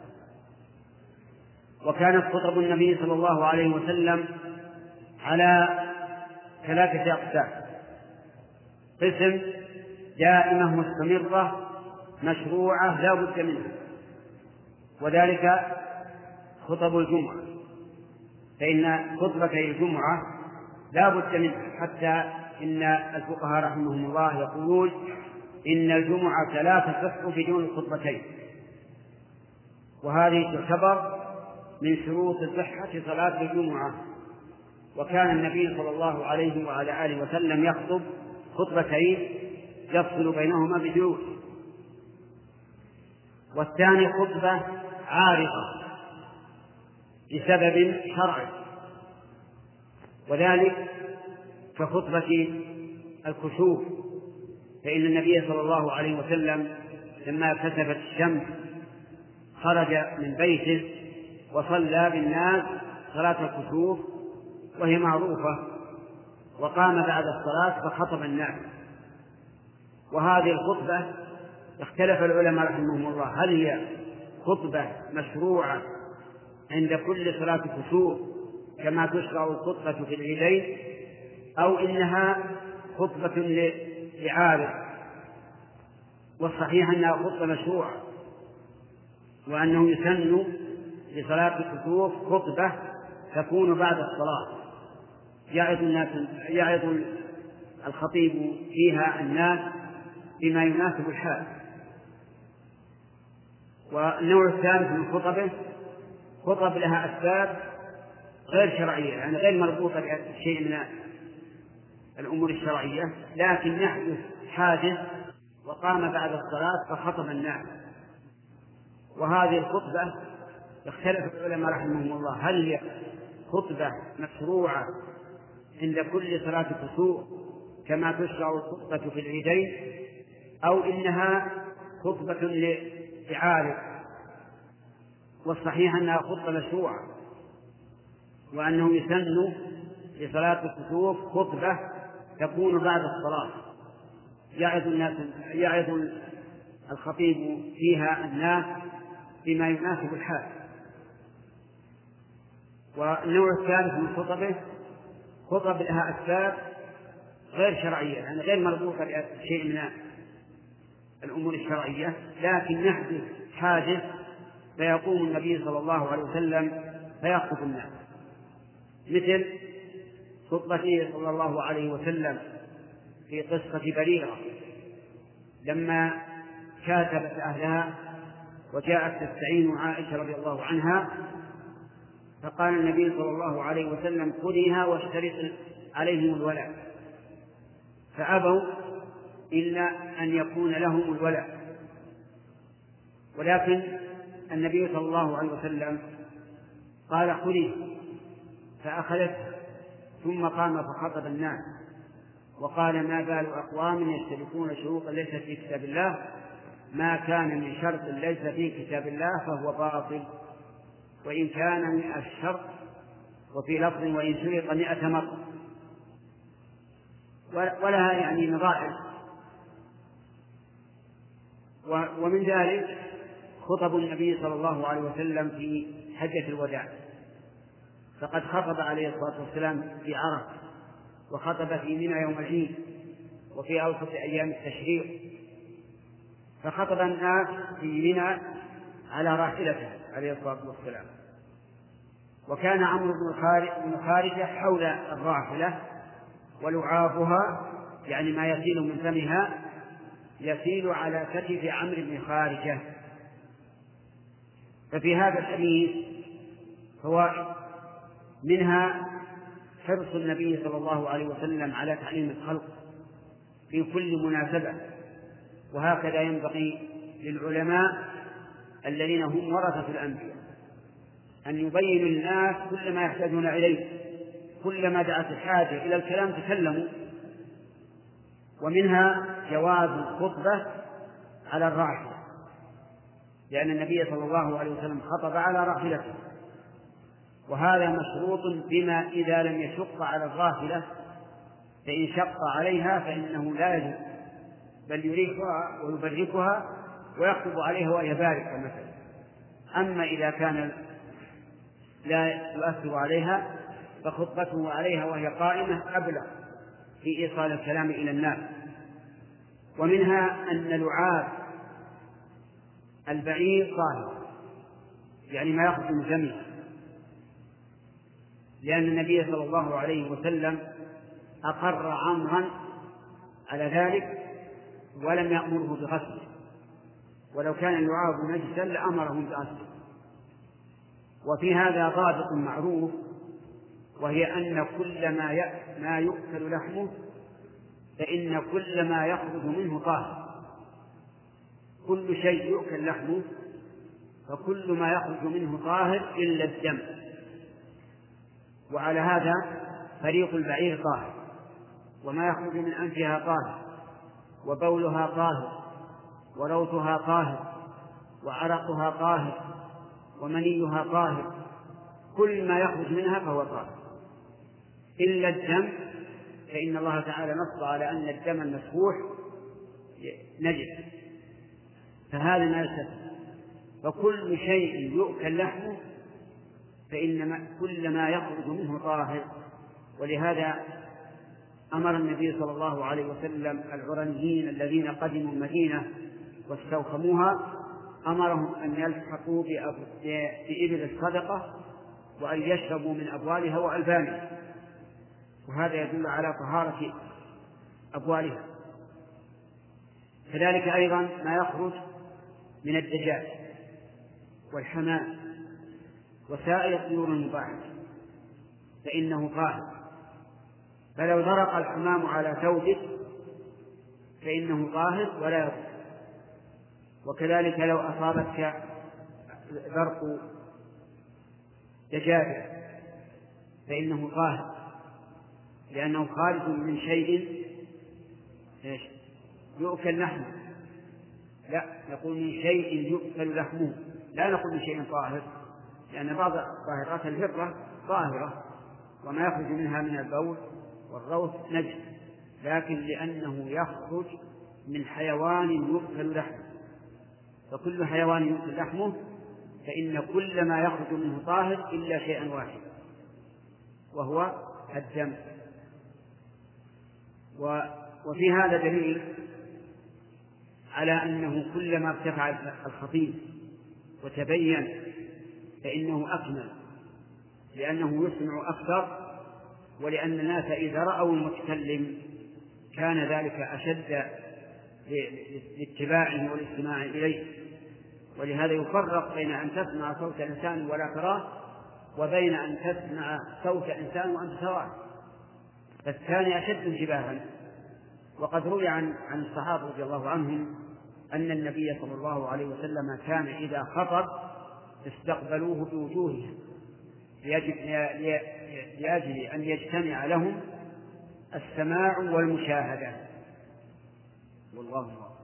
Speaker 2: وكانت خطب النبي صلى الله عليه وسلم على ثلاثة أقسام: قسم دائمة مستمرة مشروعة لا بد منها، وذلك خطب الجمعة، فإن خطبتي الجمعة لا بد منها، حتى إن الفقهاء رحمهم الله يقولون إن الجمعة لا تصح بدون الخطبتين، وهذه تعتبر من شروط صحة صلاة الجمعة. وكان النبي صلى الله عليه وعلى آله وسلم يخطب خطبتين يفصل بينهما بجلوس. والثاني خطبة عارضة بسبب شرعي، وذلك كخطبة الكسوف، فإن النبي صلى الله عليه وسلم لما كسفت الشمس خرج من بيته وصلى بالناس صلاة الكسوف وهي معروفة، وقام بعد الصلاة فخطب الناس. وهذه الخطبة اختلف العلماء رحمهم الله هل هي خطبة مشروعة عند كل صلاة كسوف كما تشرع الخطبة في العيدين، أو إنها خطبة لعارض. والصحيح أنها خطبة مشروعة، وأنه يسن لصلاة الكسوف خطبة تكون بعد الصلاة يعظ الناس يعظ الخطيب فيها الناس بما يناسب الحال. والنوع الثالث من خطبه خطب لها أسباب غير شرعية، يعني غير مربوطة بشيء من الأمور الشرعية، لكن يحدث حادث وقام بعد الصلاة فخطب الناس. وهذه الخطبة اختلف العلماء رحمهم الله هل هي خطبة مشروعة عند كل صلاة كسوف كما تشرع الخطبة في العيدين، أو إنها خطبة لعارض. والصحيح أنها خطبة مشروعة، وأنه يسن لصلاة الكسوف خطبة تكون بعد الصلاة يعظ الناس يعظ الخطيب فيها الناس بما يناسب الحال. والنوع الثالث من خطبه خطب لها أسباب غير شرعية، يعني غير مربوطة بشيء من الأمور الشرعية، لكن يحدث حادث فيقوم النبي صلى الله عليه وسلم فيخطب الناس، مثل خطبته صلى الله عليه وسلم في قصة بريرة لما كاتبت أهلها وجاءت تستعين عائشة رضي الله عنها، فقال النبي صلى الله عليه وسلم: خذيها واشترط عليهم الولاء، فأبوا إلا أن يكون لهم الولاء. ولكن النبي صلى الله عليه وسلم قال: خذي، فأخذت، ثم قام فخطب الناس وقال: ما بال أقوام يشترطون شروطا ليست في كتاب الله، ما كان من شرط ليس في كتاب الله فهو باطل، وإن كان مئة شرط، وفي لفظ وإن شرط مئة مرة. ولها يعني نظائر. ومن ذلك خطب النبي صلى الله عليه وسلم في حجة الوداع، فقد خطب عليه الصلاة والسلام في عرفة، وخطب في منى يوم العيد، وفي أوسط أيام التشريق، فخطب الناس في منى على راحلته عليه الصلاة والسلام. وكان عمرو بن خارجة حول الراحلة ولعابها، يعني ما يسيل من فمها، يسيل على كتف عمرو بن خارجة. ففي هذا الحديث فوائد، منها حرص النبي صلى الله عليه وسلم على تعليم الخلق في كل مناسبة، وهكذا ينبغي للعلماء الذين هم ورثة الأنبياء، أن يبينوا للناس كل ما يحتاجون إليه، كلما دعت الحاجة إلى الكلام تكلموا. ومنها جواز الخطبة على الراحلة، لأن النبي صلى الله عليه وسلم خطب على راحلته، وهذا مشروط بما إذا لم يشق على الراحلة، فإن شق عليها فإنه لا يجوز، بل يريحها ويبركها ويخطب عليها وهي باردة مثلا. أما إذا كان لا يؤثر عليها فخطبته عليها وهي قائمة أبلغ في إيصال الكلام إلى الناس. ومنها أن لعاب البعير طاهر، يعني ما يخرج من فمه، لأن النبي صلى الله عليه وسلم أقر عمرا على ذلك ولم يأمره بغسله، ولو كان اللعاب نجسا لأمرهم بغسله. وفي هذا ضابط معروف، وهي أن كل ما ما يؤكل لحمه فإن كل ما يخرج منه طاهر. كل شيء يؤكل لحمه فكل ما يخرج منه طاهر إلا الدم. وعلى هذا فريق البعير طاهر، وما يخرج من أنفها طاهر، وبولها طاهر، وروثها طاهر، وعرقها طاهر، ومنيها طاهر، كل ما يخرج منها فهو طاهر إلا الدم، فإن الله تعالى نص على أن الدم المسفوح نجس، فهذا ما يستثنى. فكل شيء يؤكل لحمه فإن كل ما يخرج منه طاهر. ولهذا أمر النبي صلى الله عليه وسلم العرنيين الذين قدموا المدينة واستوخموها، أمرهم أن يلحقوا بإبل الصدقة وأن يشربوا من أبوالها وألبانها، وهذا يدل على طهارة أبوالها. كذلك أيضا ما يخرج من الدجاج والحمام وسائر الطيور المباحة فإنه طاهر، فلو ذرق الحمام على ثوبك فإنه طاهر ولا يضر. وكذلك لو أصابتك ذرق دجاجة فإنه طاهر، لأنه خارج من شيء يؤكل لحمه. لا نقول من شيء يؤكل لحمه، لا نقول من شيء طاهر، لأن بعض طاهرات الفطرة طاهرة وما يخرج منها من البول والروث نجس، لكن لأنه يخرج من حيوان يؤكل لحمه، فكل حيوان يؤكل لحمه فإن كل ما يخرج منه طاهر إلا شيئا واحد وهو الدم. وفي هذا دليل على أنه كلما ارتفع الخطيب وتبين فإنه أكمل، لأنه يسمع أكثر، ولأن الناس إذا رأوا المتكلم كان ذلك أشد لاتباعه والاستماع إليه. ولهذا يفرق بين أن تسمع صوت إنسان ولا تراه وبين أن تسمع صوت إنسان وأنت تراه، فالثاني أشد انتباها. وقد روي عن عن الصحابة رضي الله عنهم أن النبي صلى الله عليه وسلم كان إذا خطب استقبلوه بوجوههم لأجل أن يجتمع لهم السماع والمشاهدة. والله أعلم.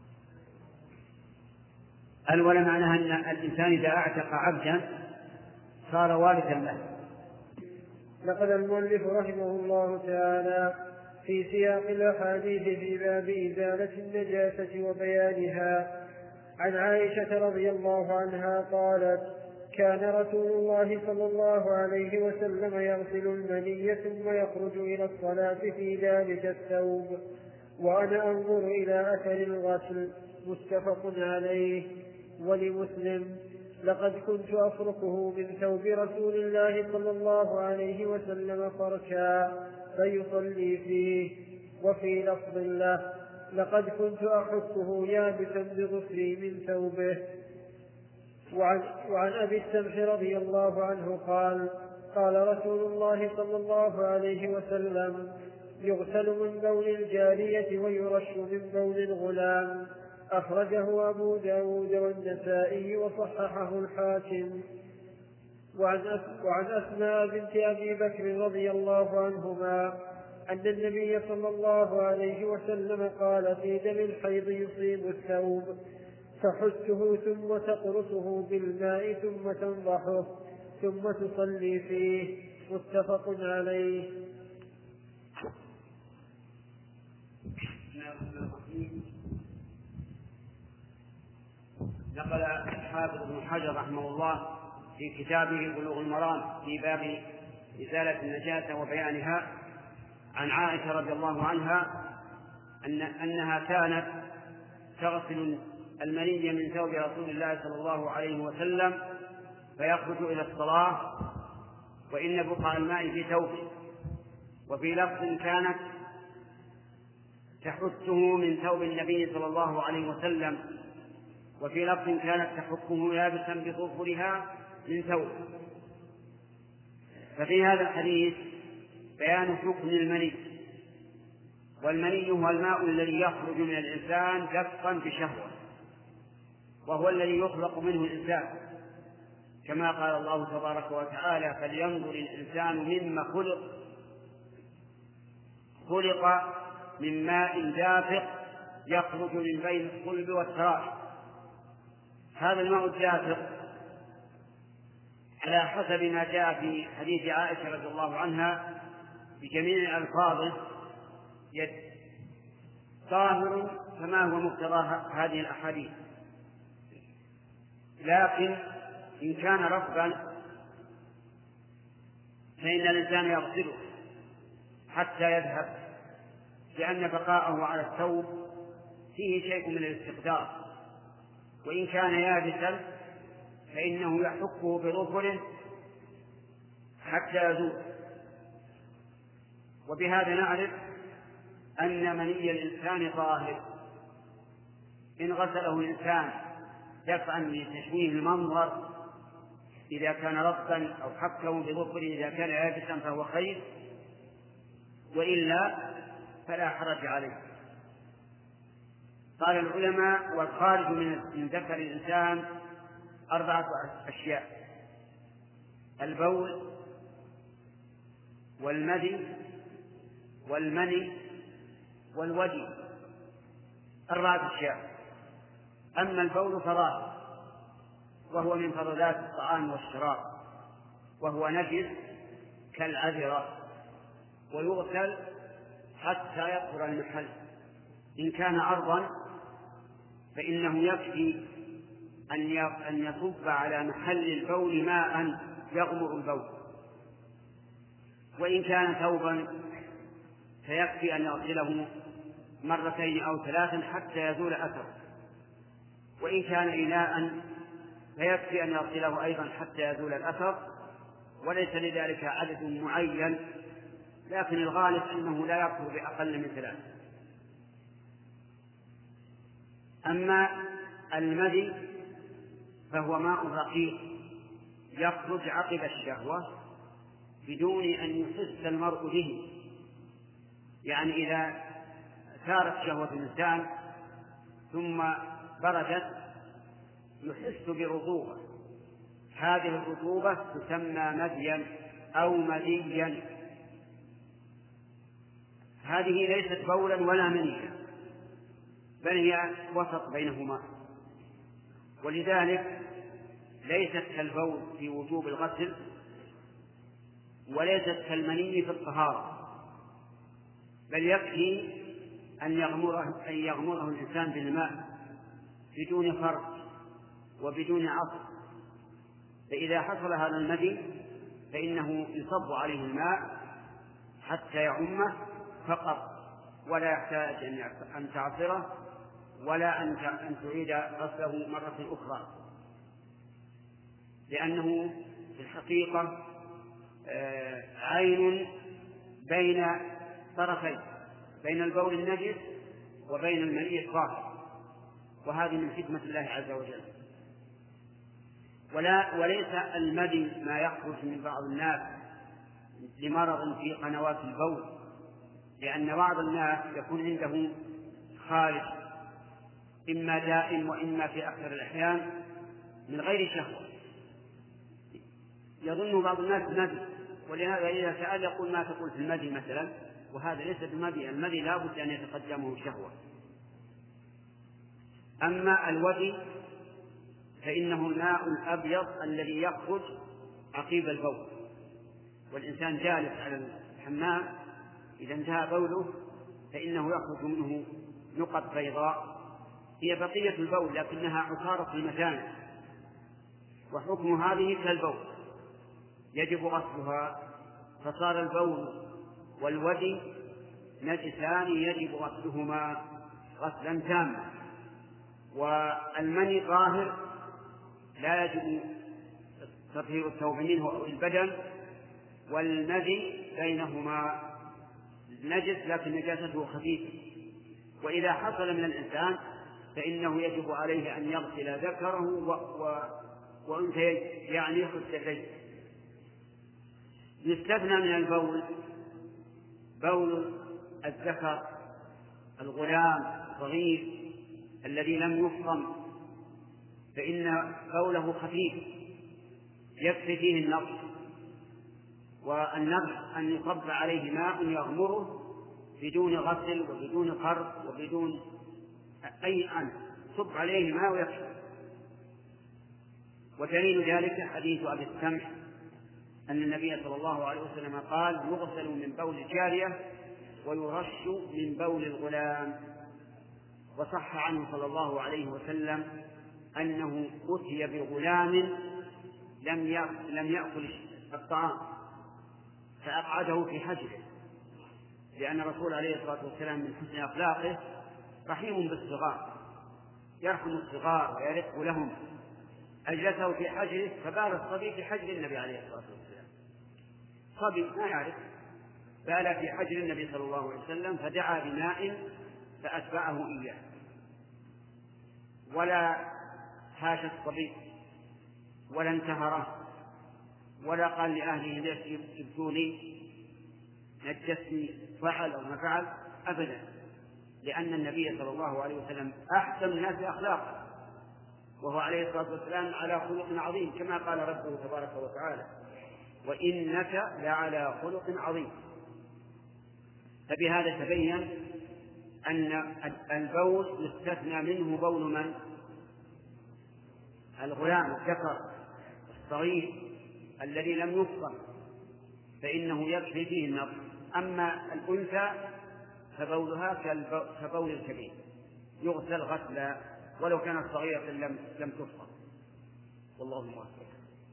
Speaker 2: الأول معناها أن الإنسان إذا أعتق عبدا صار وارثا له.
Speaker 3: نقل المؤلف رحمه الله تعالى في سياق الأحاديث في باب إزالة النجاسة وبيانها عن عائشة رضي الله عنها قالت: كان رسول الله صلى الله عليه وسلم يغسل المني ثم يخرج إلى الصلاة في ذلك الثوب وأنا أنظر إلى أثر الغسل. متفق عليه. ولمسلم: لقد كنت أفركه من ثوب رسول الله صلى الله عليه وسلم فركا فيصلي فيه. وفي لفظ له: لقد كنت أحكه يابسا بغسلي من ثوبه. وعن, وعن أبي السمح رضي الله عنه قال: قال رسول الله صلى الله عليه وسلم: يغسل من بول الجارية ويرش من بول الغلام. أخرجه أبو داود والنسائي وصححه الحاكم. وعن أسماء بنت أبي بكر رضي الله عنهما أن النبي صلى الله عليه وسلم قال في دم الحيض يصيب الثوب تحثه ثم تقرصه بالماء ثم تنضحه ثم تصلي فيه. متفق عليه.
Speaker 2: نقل الحافظ ابن حجر رحمه الله في كتابه بلوغ المرام في باب إزالة النجاسة وبيانها عن عائشة رضي الله عنها أن أنها كانت تغسل المني من ثوب رسول الله صلى الله عليه وسلم فيخرج إلى الصلاة وإن بقع الماء في ثوبه. وفي لفظ كانت تحثه من ثوب النبي صلى الله عليه وسلم، وفي لفظ كانت تحكه يابسا بظفرها من ثوب. ففي هذا الحديث بيان حكم المني، والمني هو الماء الذي يخرج من الإنسان دفقا بشهوة، وهو الذي يخلق منه الإنسان، كما قال الله تبارك وتعالى: فلينظر الإنسان مما خلق خلق من ماء دافق يخرج من بين الصلب والترائب. هذا الماء الدافق على حسب ما جاء في حديث عائشة رضي الله عنها بجميع ألفاظه طاهر كما هو مقتضى هذه الأحاديث، لكن إن كان رطبا فإن الإنسان يغسله حتى يذهب، لأن بقاءه على الثوب فيه شيء من الاستقدار. وإن كان يابسا فإنه يحكه بظفره حتى يذوب. وبهذا نعرف أن مني الإنسان طاهر إن غسله الإنسان دفعا لتشويه المنظر إذا كان رطبا، أو حكه بظفره إذا كان يابسا فهو خير، وإلا فلا حرج عليه. قال العلماء: والخارج من ذكر الإنسان أربعة أشياء: البول والمدي والمني والودي، أربعة أشياء. أما البول فظاهر، وهو من فضلات الطعام والشراب، وهو نجس كالعذرة، ويغسل حتى يطهر المحل. إن كان عرضا فإنه يكفي أن يصب على محل البول ماء يغمر البول، وإن كان ثوبا فيكفي أن يغسله مرتين أو ثلاثا حتى يزول أثره، وإن كان إناء فيكفي أن يغسله أيضا حتى يزول الأثر، وليس لذلك عدد معين، لكن الغالب أنه لا يطهر بأقل من ثلاث. أما المذي فهو ماء رقيق يخرج عقب الشهوة بدون أن يحس المرء به، يعني إذا ثارت شهوة الإنسان ثم بردت يحس برطوبة، هذه الرطوبة تسمى مذيا أو مذيا. هذه ليست بولا ولا منيا، بل هي وسط بينهما، ولذلك ليست كالبول في وجوب الغسل، وليست كالمني في الطهارة، بل يكفي أن يغمره, أن يغمره الإنسان بالماء بدون فرق وبدون عصر. فإذا حصل هذا المذي فإنه يصب عليه الماء حتى يعمه فقط، ولا يحتاج أن تعصره ولا أن تعيد غسله مرة أخرى، لأنه في الحقيقة عين بين طرفين، بين البول النجس وبين المني الطاهر، وهذه من حكمة الله عز وجل. ولا وليس المذي ما يخرج من بعض الناس لمرض في قنوات البول، لأن بعض الناس يكون عنده خارج إما دائم وإما في أكثر الأحيان من غير شهوة. يظن بعض الناس مذي، ولهذا إذا سأل يقول ما تقول في المذي مثلا، وهذا ليس بمذي، المذي لا بد أن يتقدمه شهوة. أما الودي فإنه الماء الأبيض الذي يخرج عقيب البول، والإنسان جالس على الحمام إذا انتهى بوله فإنه يخرج منه نقط بيضاء هي بقية البول لكنها عصارة في مكانه، وحكم هذه كالبول يجب غسلها، فصار البول والودي نجسان يجب غسلهما غسلا تاما. والمني طاهر لا يجب تطهير الثوب منه أو البدن، والمذي بينهما نجس لكن نجاسته خفيفة. وإذا حصل من الإنسان فإنه يجب عليه أن يغسل ذكره و... و... وأنثيه يعني خصيتيه. يستثنى من البول بول الذكر الغلام الصغير الذي لم يفطم، فإن بوله خفيف يكفي فيه النضح، والنضح أن يصب عليه ماء يغمره بدون غسل وبدون خرق وبدون أي أن صب عليه ماء ويكفي. ودليل ذلك حديث أبي السمح أن النبي صلى الله عليه وسلم قال يغسل من بول الجارية ويرش من بول الغلام. وصح عنه صلى الله عليه وسلم أنه أتي بغلام لم يأكل الطعام فأقعده في حجره، لأن الرسول عليه الصلاة والسلام من حسن أخلاقه رحيم بالصغار، يرحم الصغار ويرق لهم، أجلسه في حجره فبال الصبي في حجر النبي عليه الصلاة والسلام، صبي ما يعرف، بال في حجر النبي صلى الله عليه وسلم فدعا بماء فأتبعه إياه، ولا هاش الصبي ولا انتهره ولا قال لأهله ليش يبكوني نجسني فعل أو ما فعل أبدا، لأن النبي صلى الله عليه وسلم أحسن الناس أخلاقا، وهو عليه الصلاة والسلام على خلق عظيم كما قال ربه تبارك وتعالى وإنك لعلى خلق عظيم. فبهذا تبين أن البول يستثنى منه بول من؟ الغلام الذكر الصغير الذي لم يفطر فإنه يكفي فيه النظر. أما الأنثى فبولها كبول الكبير يغسل غسلا ولو كانت صغيرة لم لم تفطر. والله موفق.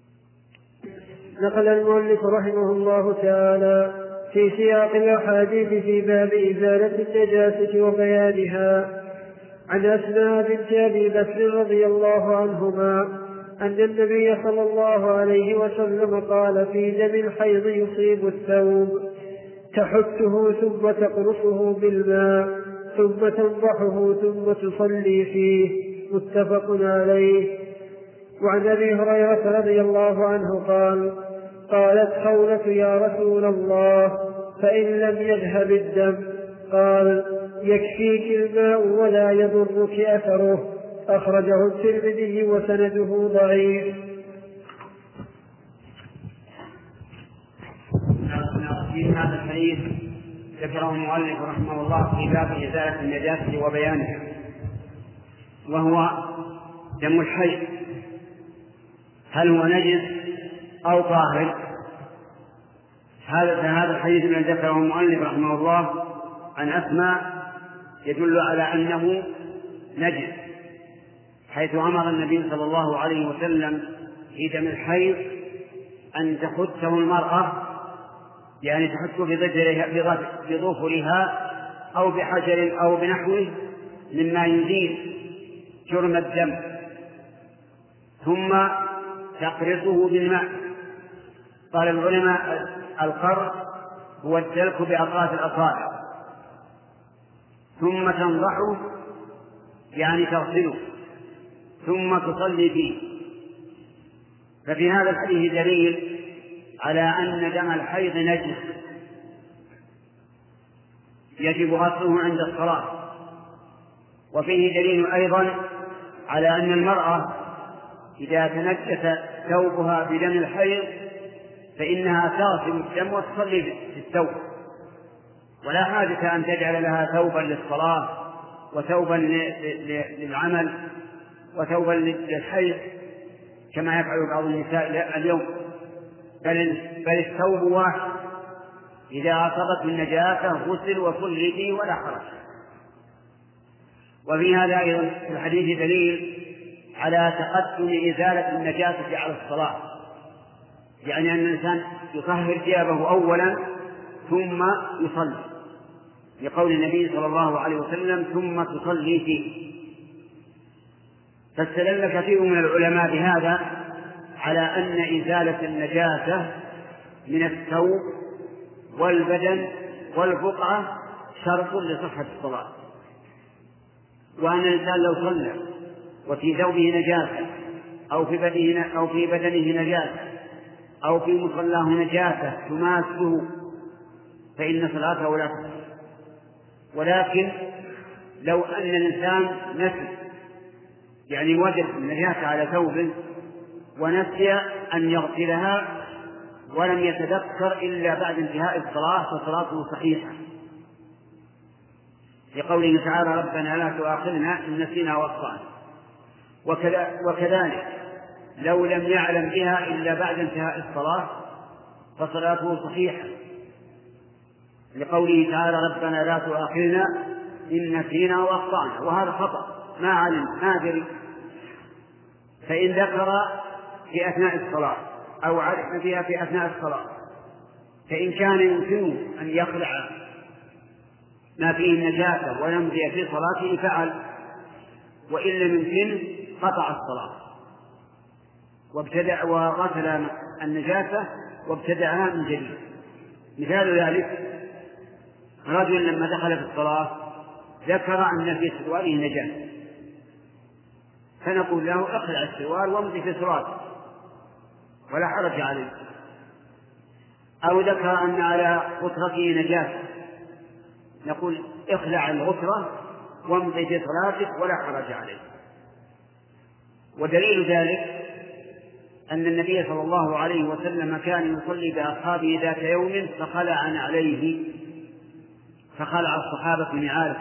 Speaker 3: نقل المؤلف رحمه الله تعالى في سياق الأحاديث في باب إزالة النجاسة وبيانها عن أسماء بنت أبي بكر رضي الله عنهما أن النبي صلى الله عليه وسلم قال في دم الحيض يصيب الثوب تحته ثم تقرصه بالماء ثم تنضحه ثم تصلي فيه، متفق عليه. وعن أبي هريرة رضي الله عنه قال قالت خولة يا رسول الله فإن لم يذهب الدم؟ قال يكفيك الماء ولا يضرك أثره، أخرجه الترمذي وسنده ضعيف.
Speaker 2: في هذا الحديث ذكره المؤلف رحمه الله في باب إزالة النجاسة وبيانها، وهو دم الحيض هل هو نجس أو طاهر؟ هذا هذا الحديث الذي ذكره المؤلف رحمه الله عن أسماء يدل على أنه نجس، حيث أمر النبي صلى الله عليه وسلم في دم الحيض أن تحته المرأة، يعني تحته بظفرها أو بحجر أو بنحوه مما يزيل جرم الدم، ثم تقرصه بالماء. قال العلماء القرص هو الدلك بأطراف الأصابع، ثم تنضحه يعني تغسله، ثم تصلي فيه. ففي هذا الحديث دليل على أن دم الحيض نجس يجب غسله عند الصلاة، وفيه دليل أيضا على أن المرأة إذا تنجس ثوبها بدم الحيض فإنها تغسل الدم وتصلي في الثوب، ولا حاجة أن تجعل لها ثوبا للصلاة وثوبا للعمل وثوبا للحيض كما يفعل بعض النساء اليوم، بل, بل الثوب واحد إذا أصابت النجاسة غسل وصلي فيه ولا حرج. وفي هذا أيضا في الحديث دليل على تقدم إزالة النجاسة على الصلاة، يعني أن الإنسان يطهر ثيابه أولا ثم يصلي، لقول النبي صلى الله عليه وسلم ثم تصلي فيه. فاستدل كثير من العلماء بهذا على أن إزالة النجاسة من الثوب والبدن والبقعة شرط لصحة الصلاة، وأن الإنسان لو صلى وفي ثوبه نجاسة أو في بدنه أو في بدنه نجاسة أو في مصلاه نجاسة تماسه فإن صلاته لا تصح. ولكن لو أن الإنسان نسي، يعني وجد النجاسة على ثوبه ونسي أن يغسلها ولم يتذكر إلا بعد انتهاء الصلاة فصلاته صحيحة، لقوله تعالى ربنا لا تؤاخذنا إن نسينا وأخطأنا. وكذلك لو لم يعلم بها إلا بعد انتهاء الصلاة فصلاته صحيحة، لقوله تعالى ربنا لا تؤاخذنا إن نسينا وأخطأنا، وهذا خطأ ما علم ما دري، فإن ذكر في أثناء الصلاة أو علم بها في أثناء الصلاة فإن كان يمكنه أن يخلع ما فيه النجاسة ويمضي في صلاته فعل، وإن لم يمكن قطع الصلاة وابتدأ وغسل النجاسة وابتدأها من جديد. مثال ذلك رجل لما دخل في الصلاة ذكر أن في سروره نجاسة، فنقول له اخلع السروال وامضي في صلاتك ولا حرج عليه. أو ذكر أن على غترته نجاسة، نقول اخلع الغترة وامضي في صلاتك ولا حرج عليه. ودليل ذلك أن النبي صلى الله عليه وسلم كان يصلي بأصحابه ذات يوم فخلع عليه فخلع الصحابة نعاله،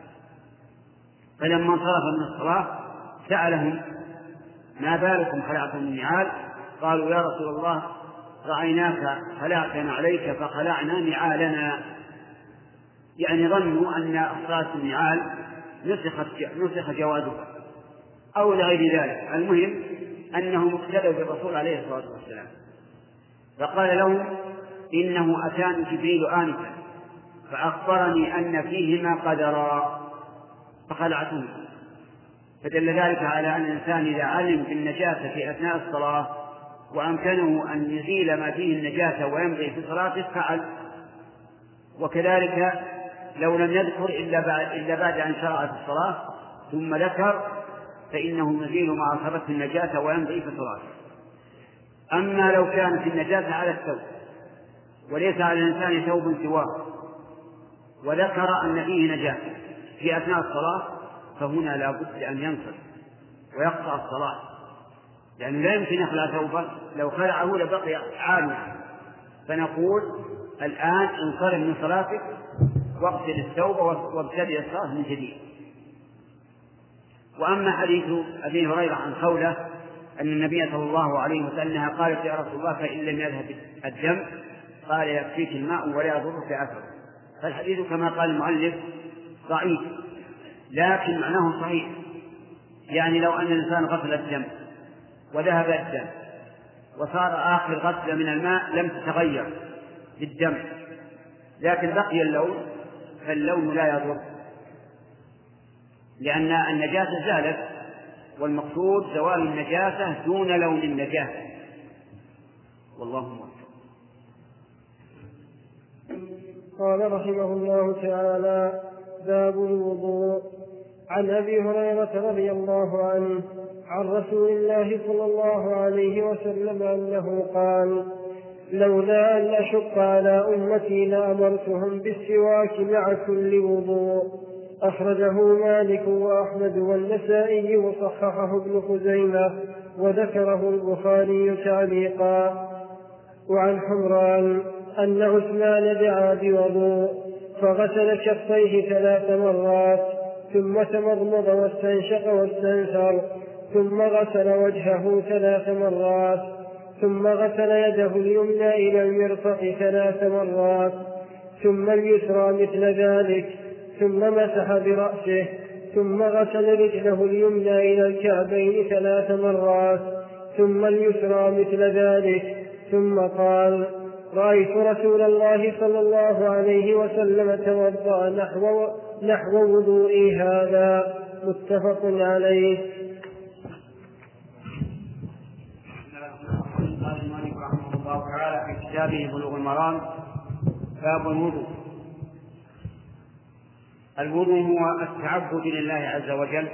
Speaker 2: فلما انصرف من الصلاة سألهم ما بالكم خلعتم النعال؟ قالوا يا رسول الله رأيناك خلعتنا عليك فخلعنا نعالنا، يعني ظنوا أن صلاة النعال نسخ جوازها أو لغير ذلك. المهم أنهم اقتدوا بالرسول عليه الصلاة والسلام. فقال لهم إنه أتاني جبريل آنفا فأخبرني أن فيهما قدرا فخلعتهما. فدل ذلك على أن الإنسان إذا علم بالنجاسة في أثناء الصلاة وأمكنه أن يزيل ما فيه النجاسة ويمضي في صلاته فعل. وكذلك لو لم يذكر إلا بعد, إلا بعد أن شرع في الصلاة ثم ذكر فإنه يزيل ما أصابته النجاسة ويمضي في صلاته. أما لو كانت النجاسة على الثوب وليس على الإنسان ثوب سواه وذكر أن فيه نجاسة في أثناء الصلاة فهنا لا بد أن ينصرف ويقطع الصلاة، لأنه يعني لا يمكن يخلع ثوبا، لو خلعه لبقي عالما. فنقول الآن انصرف من صلاتك واغسل الثوب وابتدئ الصلاة من جديد. وأما حديث أبي هريرة عن خولة أن النبي صلى الله عليه وسلم قالت يا رسول الله فإن لم يذهب الدم قال يكفيك الماء ولا يضرك أثر. فالحديث كما قال المؤلف ضعيف لكن معناه صحيح، يعني لو أن الإنسان غسل الدم وذهب الدم وصار آخر غسل من الماء لم تتغير الدم لكن بقي اللون فاللون لا يضر، لأن النجاسة زالت والمقصود زوال النجاسة دون لون النجاسة. والله موفق.
Speaker 3: قال رحمه الله تعالى باب الوضوء. عن أبي هريرة رضي الله عنه عن رسول الله صلى الله عليه وسلم أنه قال لولا أن أشق على أمتي لأمرتهم بالسواك مع كل وضوء أخرجه مالك وأحمد والنسائي وصححه ابن خزيمة وذكره البخاري تعليقا. وعن حمران أن عثمان دعا بوضوء فغسل كفيه ثلاث مرات ثم تمضمض واستنشق واستنثر ثم غسل وجهه ثلاث مرات ثم غسل يده اليمنى إلى المرفق ثلاث مرات ثم اليسرى مثل ذلك ثم مسح برأسه ثم غسل رجله اليمنى إلى الكعبين ثلاث مرات ثم اليسرى مثل ذلك ثم قال: رأيت رسول الله صلى الله عليه وسلم توضأ نحو, نحو وضوئي هذا. متفق عليه.
Speaker 2: قال المؤلف رحمه الله تعالى في كتابه بلوغ المرام: باب الوضوء. الوضوء هو التعبد لله عز وجل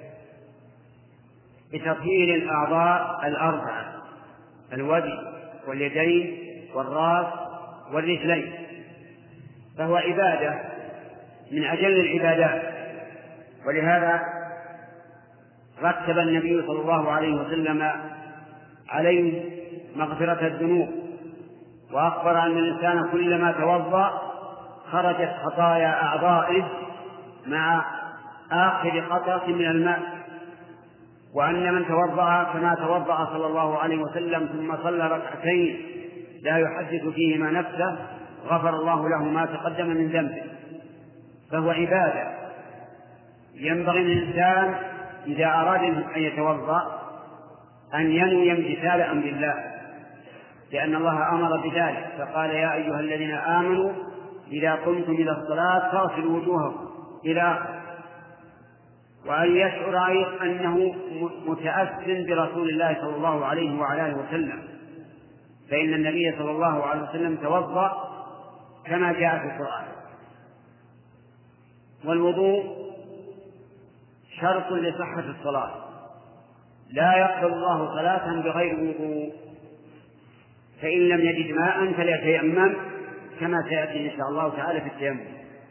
Speaker 2: بتطهير الأعضاء الأربعة: الوجه واليدين والرأس والرجلين، فهو عبادة من أجل العبادات. ولهذا رتب النبي صلى الله عليه وسلم عليه مغفرة الذنوب، وأخبر أن الإنسان كلما توضأ خرجت خطايا أعضائه مع آخر قطرة من الماء، وأن من توضأ كما توضأ صلى الله عليه وسلم ثم صلى ركعتين لا يحدث فيهما نفسه غفر الله له ما تقدم من ذنبه. فهو عبادة ينبغي للإنسان إذا أراد أن يتوضأ أن ينوي امتثال أمر الله، لأن الله أمر بذلك فقال: يا أيها الذين آمنوا إذا قمتم إلى الصلاة فاغسلوا وجوهكم إلى آخره. وأن يشعر أيضا أنه متأثر برسول الله صلى الله عليه وعلى آله وسلم، فإن النبي صلى الله عليه وسلم توضأ كما جاء في القرآن. والوضوء شرط لصحة الصلاة، لا يقبل الله صلاة بغير وضوء، فإن لم يجد ماء فليتيمم كما سيأتي إن شاء الله تعالى في التيمم.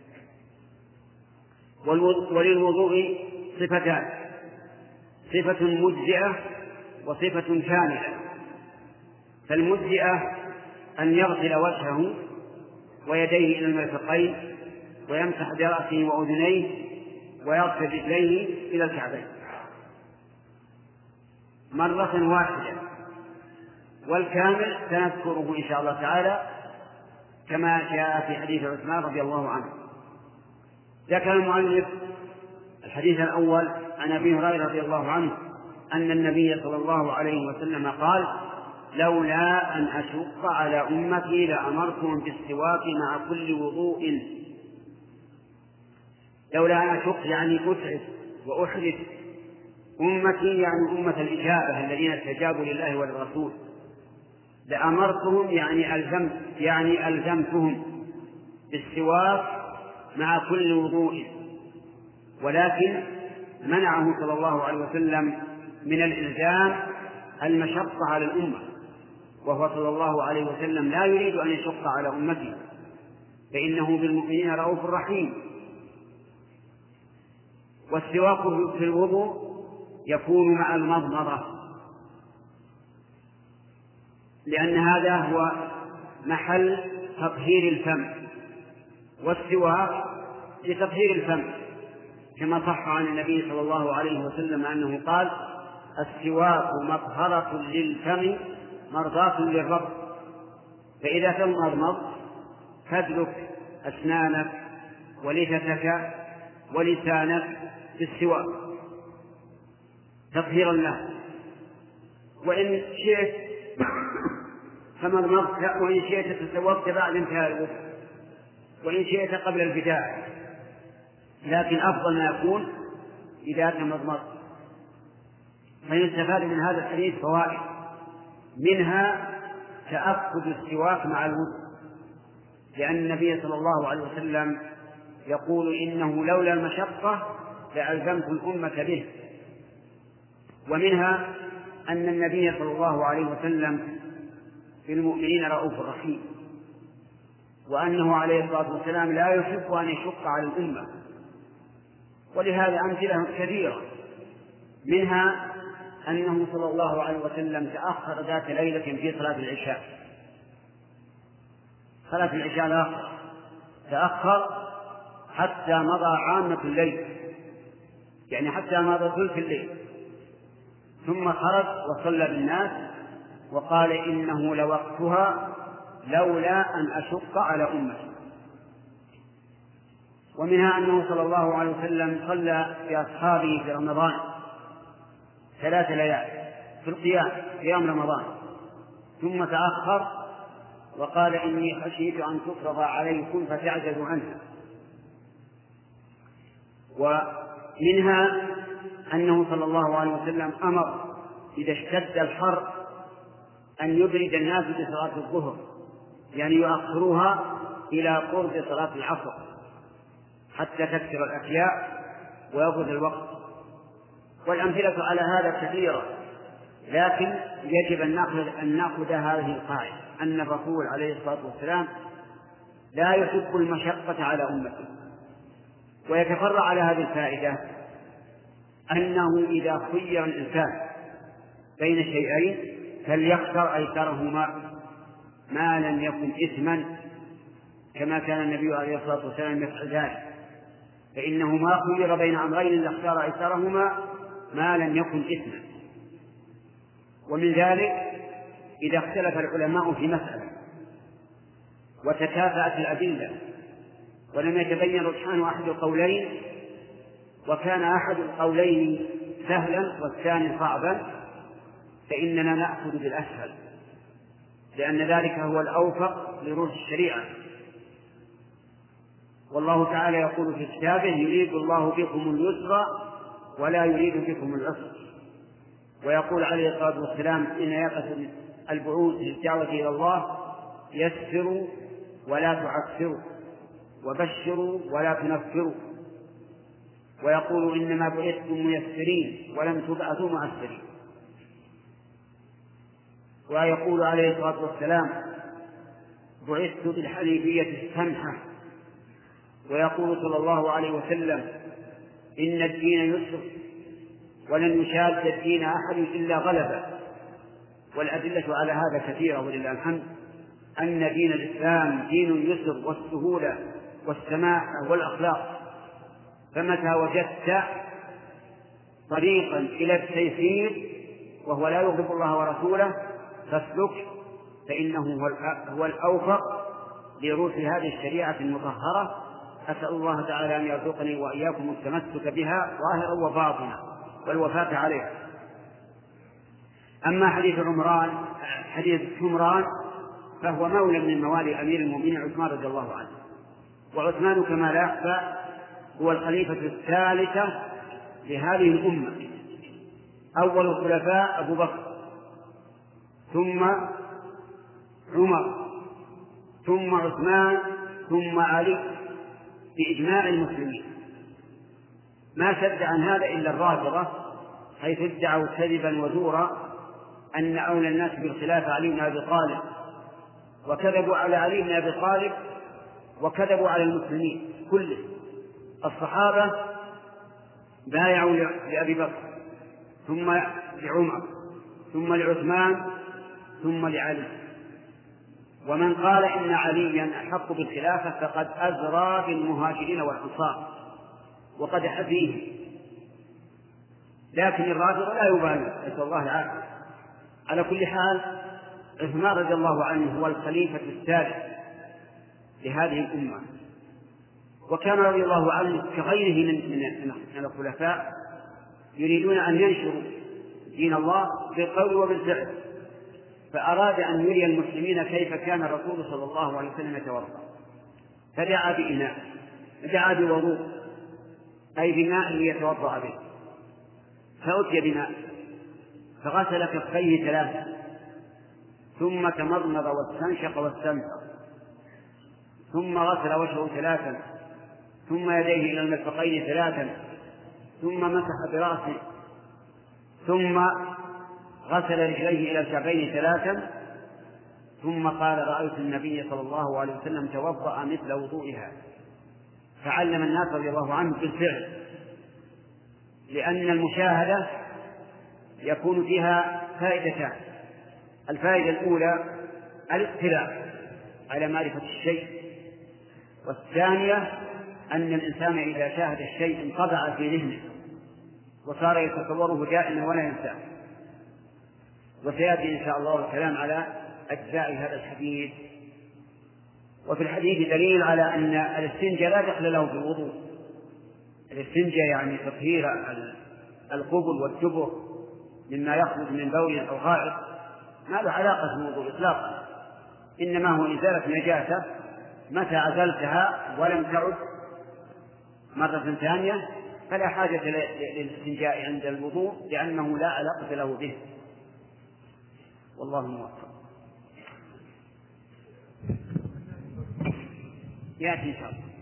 Speaker 2: وللوضوء صفتان: صفة مجزئة وصفة كاملة. فالمجزئة أن يغسل وجهه ويديه إلى المرفقين ويمسح برأسه وأذنيه ويغسل رجليه إلى الكعبين مرة واحدة. والكامل سنذكره إن شاء الله تعالى كما جاء في حديث عثمان رضي الله عنه. ذكر المؤلف الحديث الأول عن أبي هريرة رضي الله عنه أن النبي صلى الله عليه وسلم قال: لولا أن أشق على أمتي لأمرتهم بالسواك مع كل وضوء. لولا أن أشق يعني أتعب وأحدث أمتي، يعني أمة الإجابة الذين استجابوا لله وللرسول. لأمرتهم يعني ألزمت يعني ألزمتهم بالسواك مع كل وضوء، ولكن منعه صلى الله عليه وسلم من الإلزام المشقة على الأمة، وهو صلى الله عليه وسلم لا يريد أن يشق على أمته، فإنه بالمؤمنين رؤوف رحيم. والسواك في الوضوء يكون مع المضمضة، لأن هذا هو محل تطهير الفم، والسواك لتطهير الفم، كما صح عن النبي صلى الله عليه وسلم أنه قال: السواك مطهرة للفم مرضاة للرب. فإذا تمضمض فادلك أسنانك ولثتك ولسانك بالسواك تطهيرا له. وإن شئت فمضمضت، وإن شئت تسوقت بعد انتهاء الوضوء، وإن شئت قبل البداية، لكن أفضل ما يكون إذا تمضمضت. فيستفاد من هذا الحديث فوائد، منها تأكد السواك مع الوضوء، لأن النبي صلى الله عليه وسلم يقول: إنه لولا المشقة لألزمت الأمة به. ومنها أن النبي صلى الله عليه وسلم بالمؤمنين رؤوف رحيم، وأنه عليه الصلاة والسلام لا يحب أن يشق على الأمة، ولهذا أمثلة كثيرة، منها أنه صلى الله عليه وسلم تأخر ذات ليلة في صلاة العشاء، صلاة العشاء الآخر تأخر حتى مضى عامة الليل، يعني حتى مضى ثلث الليل، ثم خرج وصلى بالناس وقال إنه لوقتها لولا أن أشق على أمتي. ومنها أنه صلى الله عليه وسلم صلى بأصحابه في رمضان ثلاث ليال في القيام قيام رمضان، ثم تأخر وقال إني خشيت أن تفرض عليكم فتعجزوا عنها. ومنها أنه صلى الله عليه وسلم أمر إذا اشتد الحر أن يبرد الناس بصلاة الظهر، يعني يؤخروها إلى قرب صلاة العصر حتى تكثر الأشياء ويبرد الوقت. والأمثلة على هذا كثيرة، لكن يجب أن نأخذ, أن نأخذ هذه القاعدة أن الرسول عليه الصلاة والسلام لا يحب المشقة على أمته. ويتفرع على هذه الفائدة أنه إذا خير الإنسان بين شيئين فليختر أيسرهما ما لم يكن إثما، كما كان النبي عليه الصلاة والسلام يفعل ذلك، فإنه ما خير بين أمرين لاختار أيسرهما ما لم يكن إثما. ومن ذلك إذا اختلف العلماء في مسألة وتكافأت الأدلة ولم يتبين رجحان أحد القولين، وكان أحد القولين سهلا والثاني صعبا، فإننا نأخذ بالأسهل، لأن ذلك هو الأوفق لروح الشريعة. والله تعالى يقول في كتابه يريد الله بكم اليسر ولا يريد بكم العسر. ويقول عليه الصلاة والسلام إن يقصد البعوث للدعوة إلى الله يسروا ولا تعسروا وبشروا ولا تنفروا. ويقول إنما بعثتم ميسرين ولم تبعثوا معسرين. ويقول عليه الصلاة والسلام بعثت بالحنيفية السمحة. ويقول صلى الله عليه وسلم إن الدين يسر ولن يشاد الدين أحد إلا غلبه. والأدلة على هذا كثيرة ولله الحمد، أن دين الإسلام دين اليسر والسهولة والسماحة والأخلاق. فمتى وجدت طريقا إلى التيسير وهو لا يغضب الله ورسوله فاسلك، فإنه هو الأوفق لروح هذه الشريعة المطهرة. أسأل الله تعالى أن يرزقني وإياكم التمسك بها ظاهرا وباطنا والوفاة عليها. أما حديث عمران حديث عمران فهو مولى من موالي أمير المؤمنين عثمان رضي الله عنه. وعثمان كما لا يخفى هو الخليفة الثالثة لهذه الأمة. أول الخلفاء أبو بكر، ثم عمر، ثم عثمان، ثم علي بإجماع المسلمين. ما شد عن هذا إلا الرافضة، حيث ادعوا كذبا وزورا أن أولى الناس بالخلافة علي بن أبي طالب، وكذبوا على علي بن أبي طالب وكذبوا على المسلمين كله. الصحابة بايعوا لأبي بكر، ثم لعمر، ثم لعثمان، ثم لعلي. ومن قال إن عليا أحق بالخلافة فقد أزرى بالمهاجرين والأنصار وقدح فيه. لكن الرافضة لا يبالي، نسأل الله العافية. على كل حال عثمان رضي الله عنه هو الخليفة الثالث لهذه الأمة، وكان رضي الله عنه كغيره من من الخلفاء يريدون أن ينشروا دين الله بالقول وبالفعل، فأراد أن يري المسلمين كيف كان الرسول صلى الله عليه وسلم يتوضأ، فدعا بإناء، دعا بوضوء أي بماء ليتوضأ به، فأتي بماء فغسل كفيه ثلاثة، ثم تمضمض واستنشق واستنثر، ثم غسل وجهه ثلاثا، ثم يديه إلى المرفقين ثلاثا، ثم مسح برأسه، ثم غسل رجليه إلى الكعبين ثلاثا، ثم قال رأيت النبي صلى الله عليه وسلم توضأ مثل وضوئها، فعلم الناس رضي الله عنه بالفعل لأن المشاهدة يكون فيها فائدتان. الفائدة الأولى الاطلاع على معرفة الشيء، والثانية أن الإنسان إذا شاهد الشيء انطبع في ذهنه وصار يتصوره دائما ولا ينساه. وسيأتي إن شاء الله الكلام على أجزاء هذا الحديث. وفي الحديث دليل على أن الاستنجاء لا دخل له في الوضوء. الاستنجاء يعني تطهير القبل والدبر مما يخرج من بول أو غائط، ما له علاقة بالوضوء إطلاقا، إنما هو إزالة نجاسة متى أزلتها ولم تعد مرة ثانية فلا حاجة للاستنجاء عند الوضوء لأنه لا علاقة له به. والله موفق. يأتي إن شاء الله.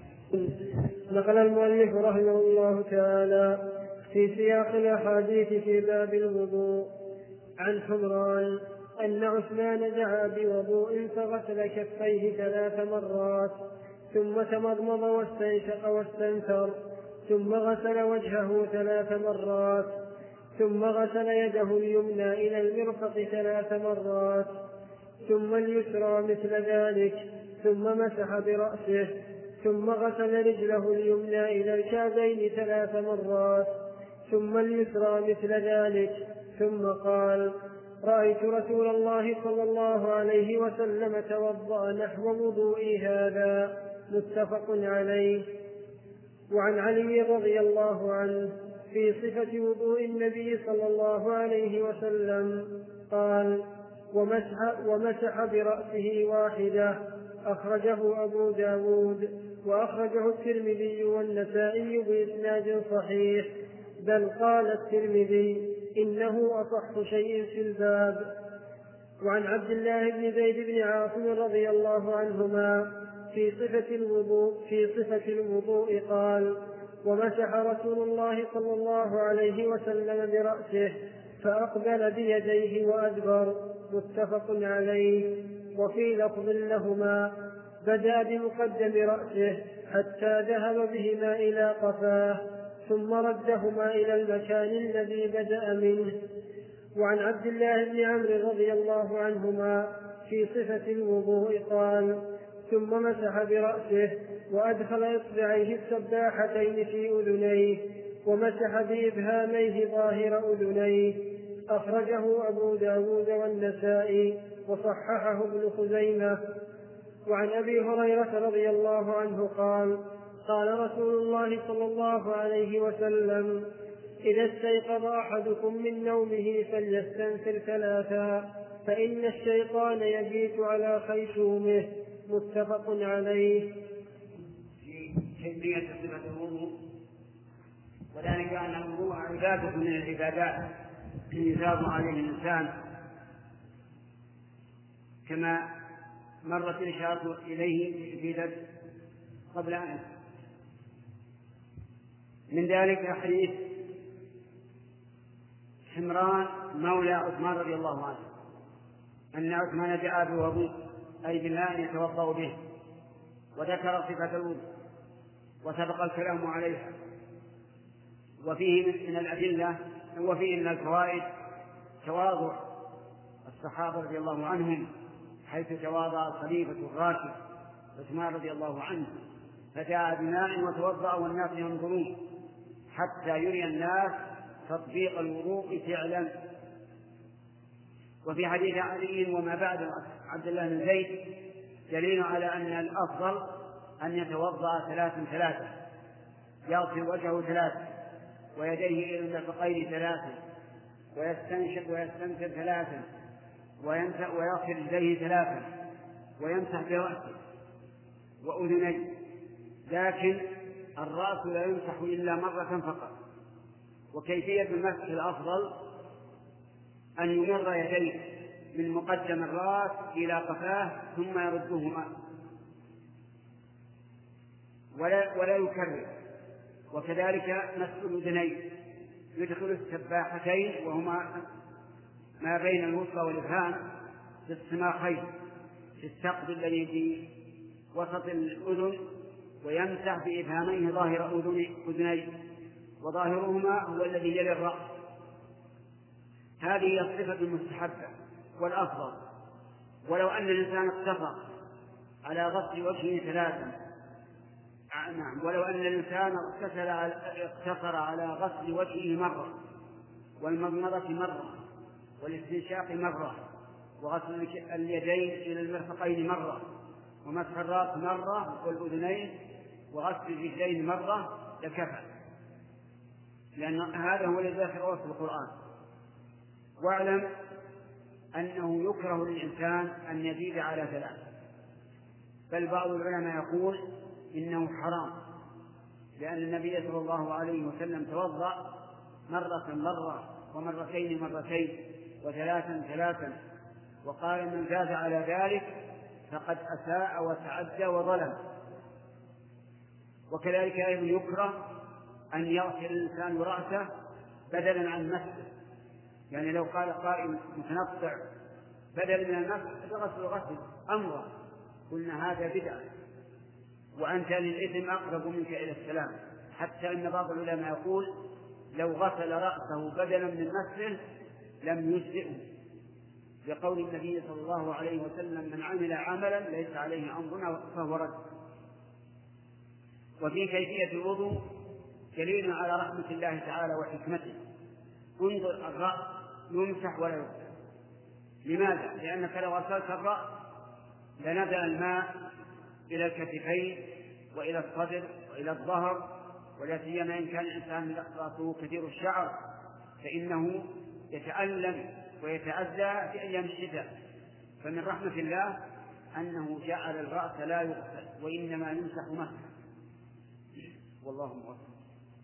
Speaker 3: نقل المؤلف رحمه الله تعالى في سياق الأحاديث في باب الوضوء عن حمران أن عثمان دعا بوضوء فغسل كفيه ثلاث مرات ثم تمضمض واستنشق واستنثر ثم غسل وجهه ثلاث مرات ثم غسل يده اليمنى إلى المرفق ثلاث مرات ثم اليسرى مثل ذلك ثم مسح برأسه ثم غسل رجله اليمنى إلى الكعبين ثلاث مرات ثم اليسرى مثل ذلك ثم قال: رأيت رسول الله صلى الله عليه وسلم توضأ نحو وضوئي هذا. متفق عليه. وعن علي رضي الله عنه في صفة وضوء النبي صلى الله عليه وسلم قال: ومسح, ومسح برأسه واحدة. أخرجه أبو داود وأخرجه الترمذي والنسائي بإسناد صحيح، بل قال الترمذي إنه أصح شيء في الباب. وعن عبد الله بن زيد بن عاصم رضي الله عنهما في صفة الوضوء في صفة الوضوء قال: ومسح رسول الله صلى الله عليه وسلم برأسه فأقبل بيديه وأدبر. متفق عليه. وفي لفظ لهما: بدأ بمقدم رأسه حتى ذهب بهما إلى قفاه ثم ردهما إلى المكان الذي بدأ منه. وعن عبد الله بن عمرو رضي الله عنهما في صفة الوضوء قال: ثم مسح برأسه وأدخل إصبعيه السباحتين في أذنيه ومسح بإبهاميه ظاهر أذنيه. أخرجه أبو داود والنسائي وصححه ابن خزيمة. وعن أبي هريرة رضي الله عنه قال: قال رسول الله صلى الله عليه وسلم: إذا استيقظ أحدكم من نومه فليستنثر ثلاثا فإن الشيطان يبيت على خيشومه. متفق عليه.
Speaker 2: في كيفية صفة الوضوء، وذلك أن الوضوء عبادة من العبادات يثاب عليه الإنسان كما مرت الإشارة إليه في درس قبل أن من ذلك حديث حمران مولى عثمان رضي الله عنه أن عثمان جاء بوضوء أي بالماء يتوضأ به، وذكر صفة الوضوء وسبق الكلام عليها. وفيه من الأدلة وفيه من الفوائد تواضع الصحابة رضي الله عنهم، حيث تواضع الخليفة الراشد عثمان رضي الله عنه فجاء بماء وتوضأ والناس ينظرون حتى يري الناس تطبيق الوضوء فعلا. وفي حديث علي وما بعد عبد الله بن زيد دليل على أن الأفضل أن يتوضأ ثلاثا ثلاثا، يغسل وجهه ثلاثا ويديه إلى المرفقين ثلاثا ويستنشق ويستنثر ثلاثا ويغسل يديه ثلاثا ويمسح برأسه وأذنيه، لكن الرأس لا يمسح إلا مرة فقط. وكيفية المسح الأفضل أن يمر يديه من مقدم الرأس إلى قفاه ثم يردهما ولا, ولا يكرر. وكذلك مسح الأذنين، يدخل السباحتين وهما ما بين الوسطى والإبهام في السماخين في الثقب الذي في وسط الأذن، ويمسح بإبهاميه ظاهر أذنيه وظاهرهما هو الذي يلي الرأس. هذه هي الصفة المستحبة والأفضل. ولو أن الإنسان اقتصر على غسل وجهه ثلاثا، نعم، ولو أن الإنسان اقتصر على غسل وجهه مرة، والمضمضة مرة، والاستنشاق مرة، وغسل اليدين إلى المرفقين مرة، ومسح الرأس مرة والأذنين، وغسل الرجلين مرة، لكفى، لأن هذا هو الذي ذكره في القرآن. واعلم أنه يكره للإنسان أن يزيد على ثلاث، بل بعض العلماء يقول إنه حرام، لأن النبي صلى الله عليه وسلم توضأ مرة مرة، ومرتين مرتين، وثلاثا ثلاثا، وقال من زاد على ذلك فقد أساء وتعدى وظلم. وكذلك أيضا يكره أن يغسل الإنسان رأسه بدلا عن مسح، يعني لو قال قائل متنطع بدل من المسح فغسل غسل أمره، قلنا هذا بدعة، وأنت للإثم أقرب منك إلى السلام. حتى أن بعض العلماء يقول لو غسل رأسه بدلا من مسحه لم يجزئه، لقول النبي صلى الله عليه وسلم من عمل عملا ليس عليه أمرنا فهو رد. وفي كيفية الوضوء دليل على رحمة الله تعالى وحكمته. انظر الرأس يمسح ولا يغسل. لماذا؟ لأنك لو غسلت الرأس لنزل الماء إلى الكتفين وإلى الصدر وإلى الظهر، ولا سيما إن كان الإنسان رأسه كثير الشعر فإنه يتألم ويتأذى في أيام الشتاء. فمن رحمة الله أنه جعل الرأس لا يغسل وإنما يمسح مسحا، والله موفق.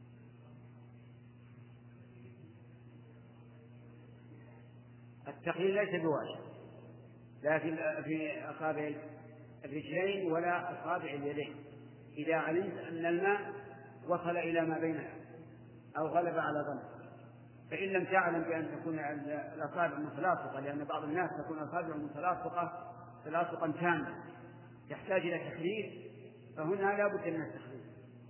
Speaker 2: التقليل ليس بواجب لا في أصابع الرجلين ولا أصابع اليدين، إذا علمت أن الماء وصل إلى ما بينها أو غلب على ظنك. فإن لم تعلم بأن تكون الأصابع متلاصقة، لأن بعض الناس تكون أصابع متلاصقة تلاصقا تاما تحتاج إلى تخليل، فهنا لا بد من التخليل.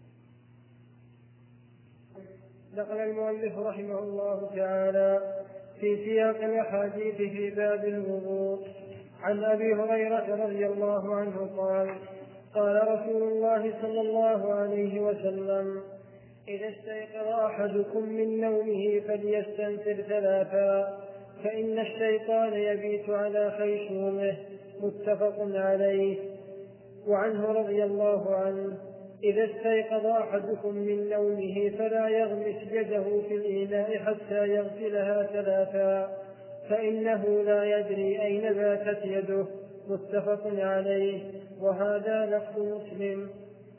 Speaker 3: نقل المؤلف رحمه الله تعالى في سياق الأحاديث في باب الوضوء عن أبي هريرة رضي الله عنه قال قال رسول الله صلى الله عليه وسلم إذا استيقظ أحدكم من نومه فليستنثر ثلاثا فإن الشيطان يبيت على خيشومه، متفق عليه. وعنه رضي الله عنه إذا استيقظ أحدكم من نومه فلا يغمس يده في الإناء حتى يغسلها ثلاثا فإنه لا يدري أين باتت يده، متفق عليه. وهذا لفظ مسلم.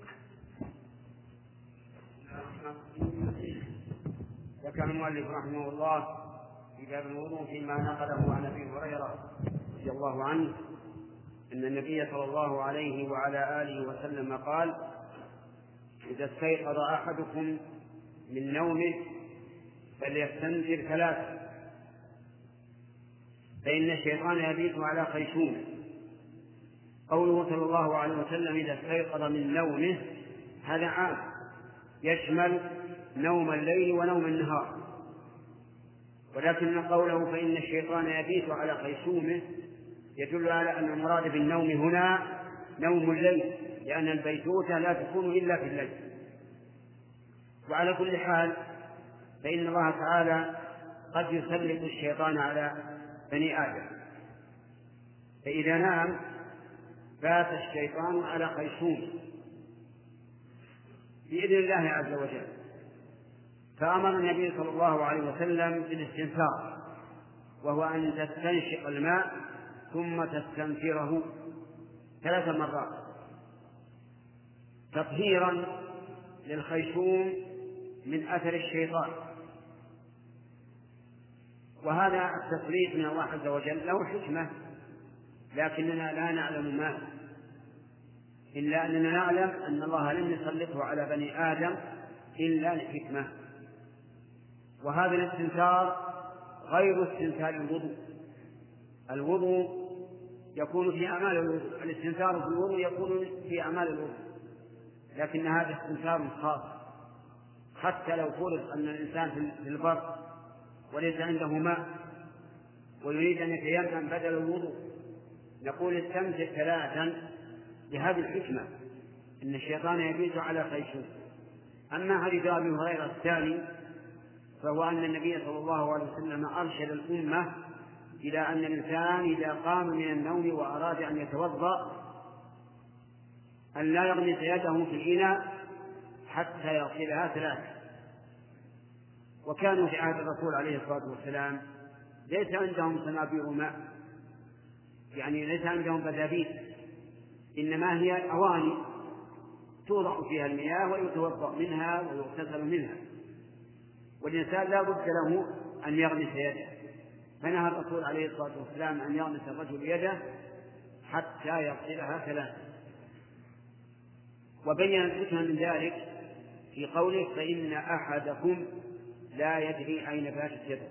Speaker 2: ذكر المؤلف رحمه الله في باب الوضوء فيما نقله عن أبي هريرة رضي الله عنه أن النبي صلى الله عليه وعلى آله وسلم قال إذا استيقظ أحدكم من نومه فليستنثر ثلاثة فإن الشيطان يبيت على خيشومه. قوله صلى الله عليه وسلم إذا استيقظ من نومه هذا عام، يشمل نوم الليل ونوم النهار، ولكن قوله فإن الشيطان يبيت على خيشومه يدل على أن المراد بالنوم هنا نوم الليل، لأن البيتوتة لا تكون إلا في الليل. وعلى كل حال فإن الله تعالى قد يسلط الشيطان على بني آدم، فإذا نام بات الشيطان على خيشومه بإذن الله عز وجل. فأمر النبي صلى الله عليه وسلم بالاستنثار، وهو أن تستنشق الماء ثم تستنثره ثلاث مرات تطهيرا للخيشوم من أثر الشيطان. وهذا التسليط من الله عز وجل له حكمة، لكننا لا نعلم ما، إلا أننا نعلم أن الله لم يسلطه على بني آدم إلا لحكمة. وهذا الاستنثار غير استنثار الوضوء. الوضوء يكون في أعمال الوضوء، الاستنثار في الوضوء يكون في أعمال الوضوء، لكن هذا استنثار خاص حتى لو فرض أن الإنسان في البر وليس عنده ماء ويريد أن يتيمم بدل الوضوء، نقول استمسك ثلاثا لهذه الحكمة، إن الشيطان يبيت على خيشوم. أما حديث أبي هريرة الثاني فهو أن النبي صلى الله عليه وسلم أرشد الأمة إلى أن الإنسان إذا قام من النوم وأراد أن يتوضأ أن لا يغمس يده في الإناء حتى يغسلها ثلاثة. وكانوا في عهد الرسول عليه الصلاة والسلام ليس عندهم صنابير ماء، يعني ليس عندهم بذابيس، إنما هي أواني توضع فيها المياه ويتوضأ منها ويغتسل منها، والإنسان لا بد له أن يغمس يده، فنهى الرسول عليه الصلاة والسلام أن يغمس الرجل يده حتى يغسلها ثلاثة. وبين الحكمة من ذلك في قوله فإن أحدكم لا يدري أين باتت يده،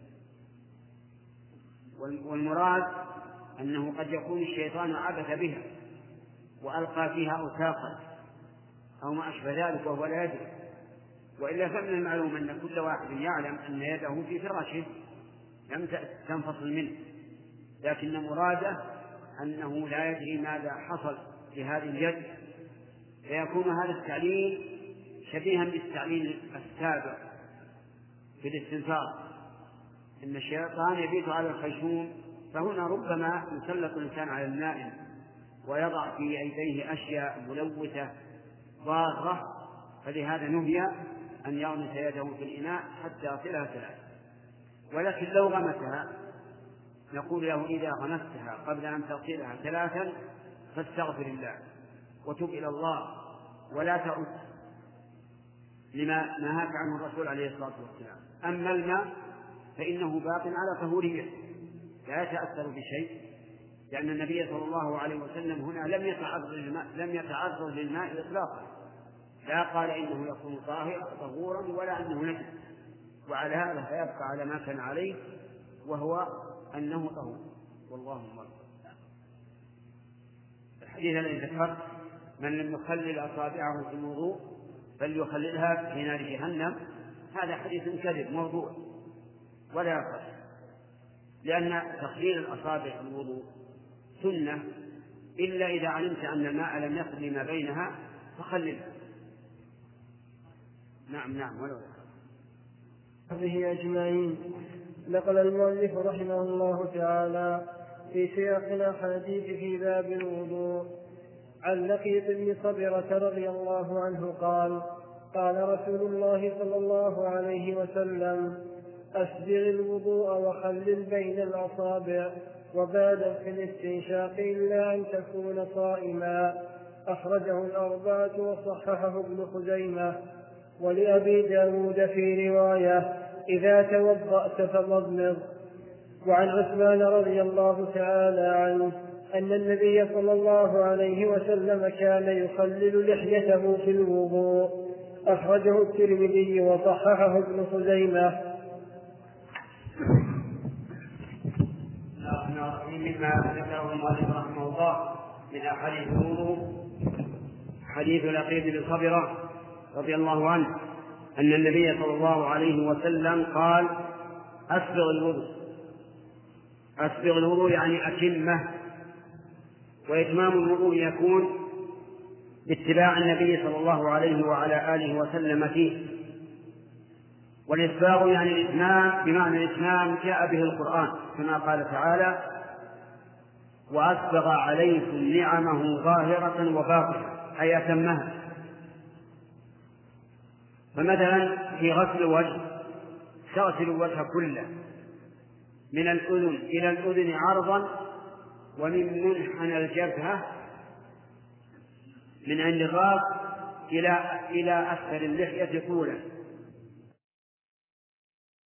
Speaker 2: والمراد أنه قد يكون الشيطان عبث بها وألقى فيها أوساقا أو ما أشبه ذلك وهو لا يدري، وإلا فمن المعلوم أن كل واحد يعلم أن يده في فراشه لم تنفصل منه، لكن مراده أنه لا يدري ماذا حصل لهذه اليد، فيكون هذا التعليل شبيها بالتعليل السابق في الاستنفار، إن الشيطان يبيت على الخيشوم، فهنا ربما يسلط الإنسان على النائم ويضع في يديه أشياء ملوثة ضارة، فلهذا نهي أن يغمس يده في الإناء حتى يصلها ثلاثة. ولكن لو غمسها نقول له إذا غمستها قبل أن تصلها ثلاثا فاستغفر الله وتب إلى الله ولا تعد لما نهاك عنه الرسول عليه الصلاة والسلام. أما الماء فإنه باق على طهوريته لا يتأثر بشيء، لأن النبي صلى الله عليه وسلم هنا لم يتعرض للماء لم يتعرض للماء إطلاقا، لا قال إنه يكون طهورا ولا أنه نجس، وعلى هذا فيبقى على ما كان عليه وهو أنه طهور، والله أعلم. الحديث الذي ذكرت من لم يخلل أصابعه في الوضوء فليخللها في نار جهنم، هذا حديث كذب موضوع ولا يصح، لأن تخليل الأصابع في الوضوء سنة إلا إذا علمت أن الماء لم يصل لما بينها فخللها. نعم نعم ولو
Speaker 3: به أجمعين. نقل المؤلف رحمه الله تعالى في سياق الأحاديث في باب الوضوء عن لقيط بن صبرة رضي الله عنه قال قال رسول الله صلى الله عليه وسلم أسبغ الوضوء وخلل بين الأصابع وبالغ في الاستنشاق إلا أن تكون صائما. أخرجه الأربعة وصححه ابن خزيمة. ولأبي داود في رواية إذا توضأت فمضمض. وعن عثمان رضي الله تعالى عنه أن النبي صلى الله عليه وسلم كان يخلل لحيته في الوضوء. أخرجه الترمذي وصححه ابن خزيمة.
Speaker 2: مما ذكره المؤلف رحمه الله من أحاديث الوضوء حديث لقيط بن صبرة رضي الله عنه أن النبي صلى الله عليه وسلم قال أسبغ الوضوء. أسبغ الوضوء يعني أتمه، وإتمام الوضوء يكون باتباع النبي صلى الله عليه وعلى آله وسلم فيه. والإسباغ يعني الإتمام، بمعنى الإتمام جاء به القرآن كما قال تعالى وأسبغ عليكم نعمه ظاهرة وباطنة، أي أتمها. فمثلا في غسل الوجه تغسل الوجه كله من الأذن إلى الأذن عرضا، ومن منحنى الجبهة من عند الرأس إلى إلى أسفل اللحية طولا،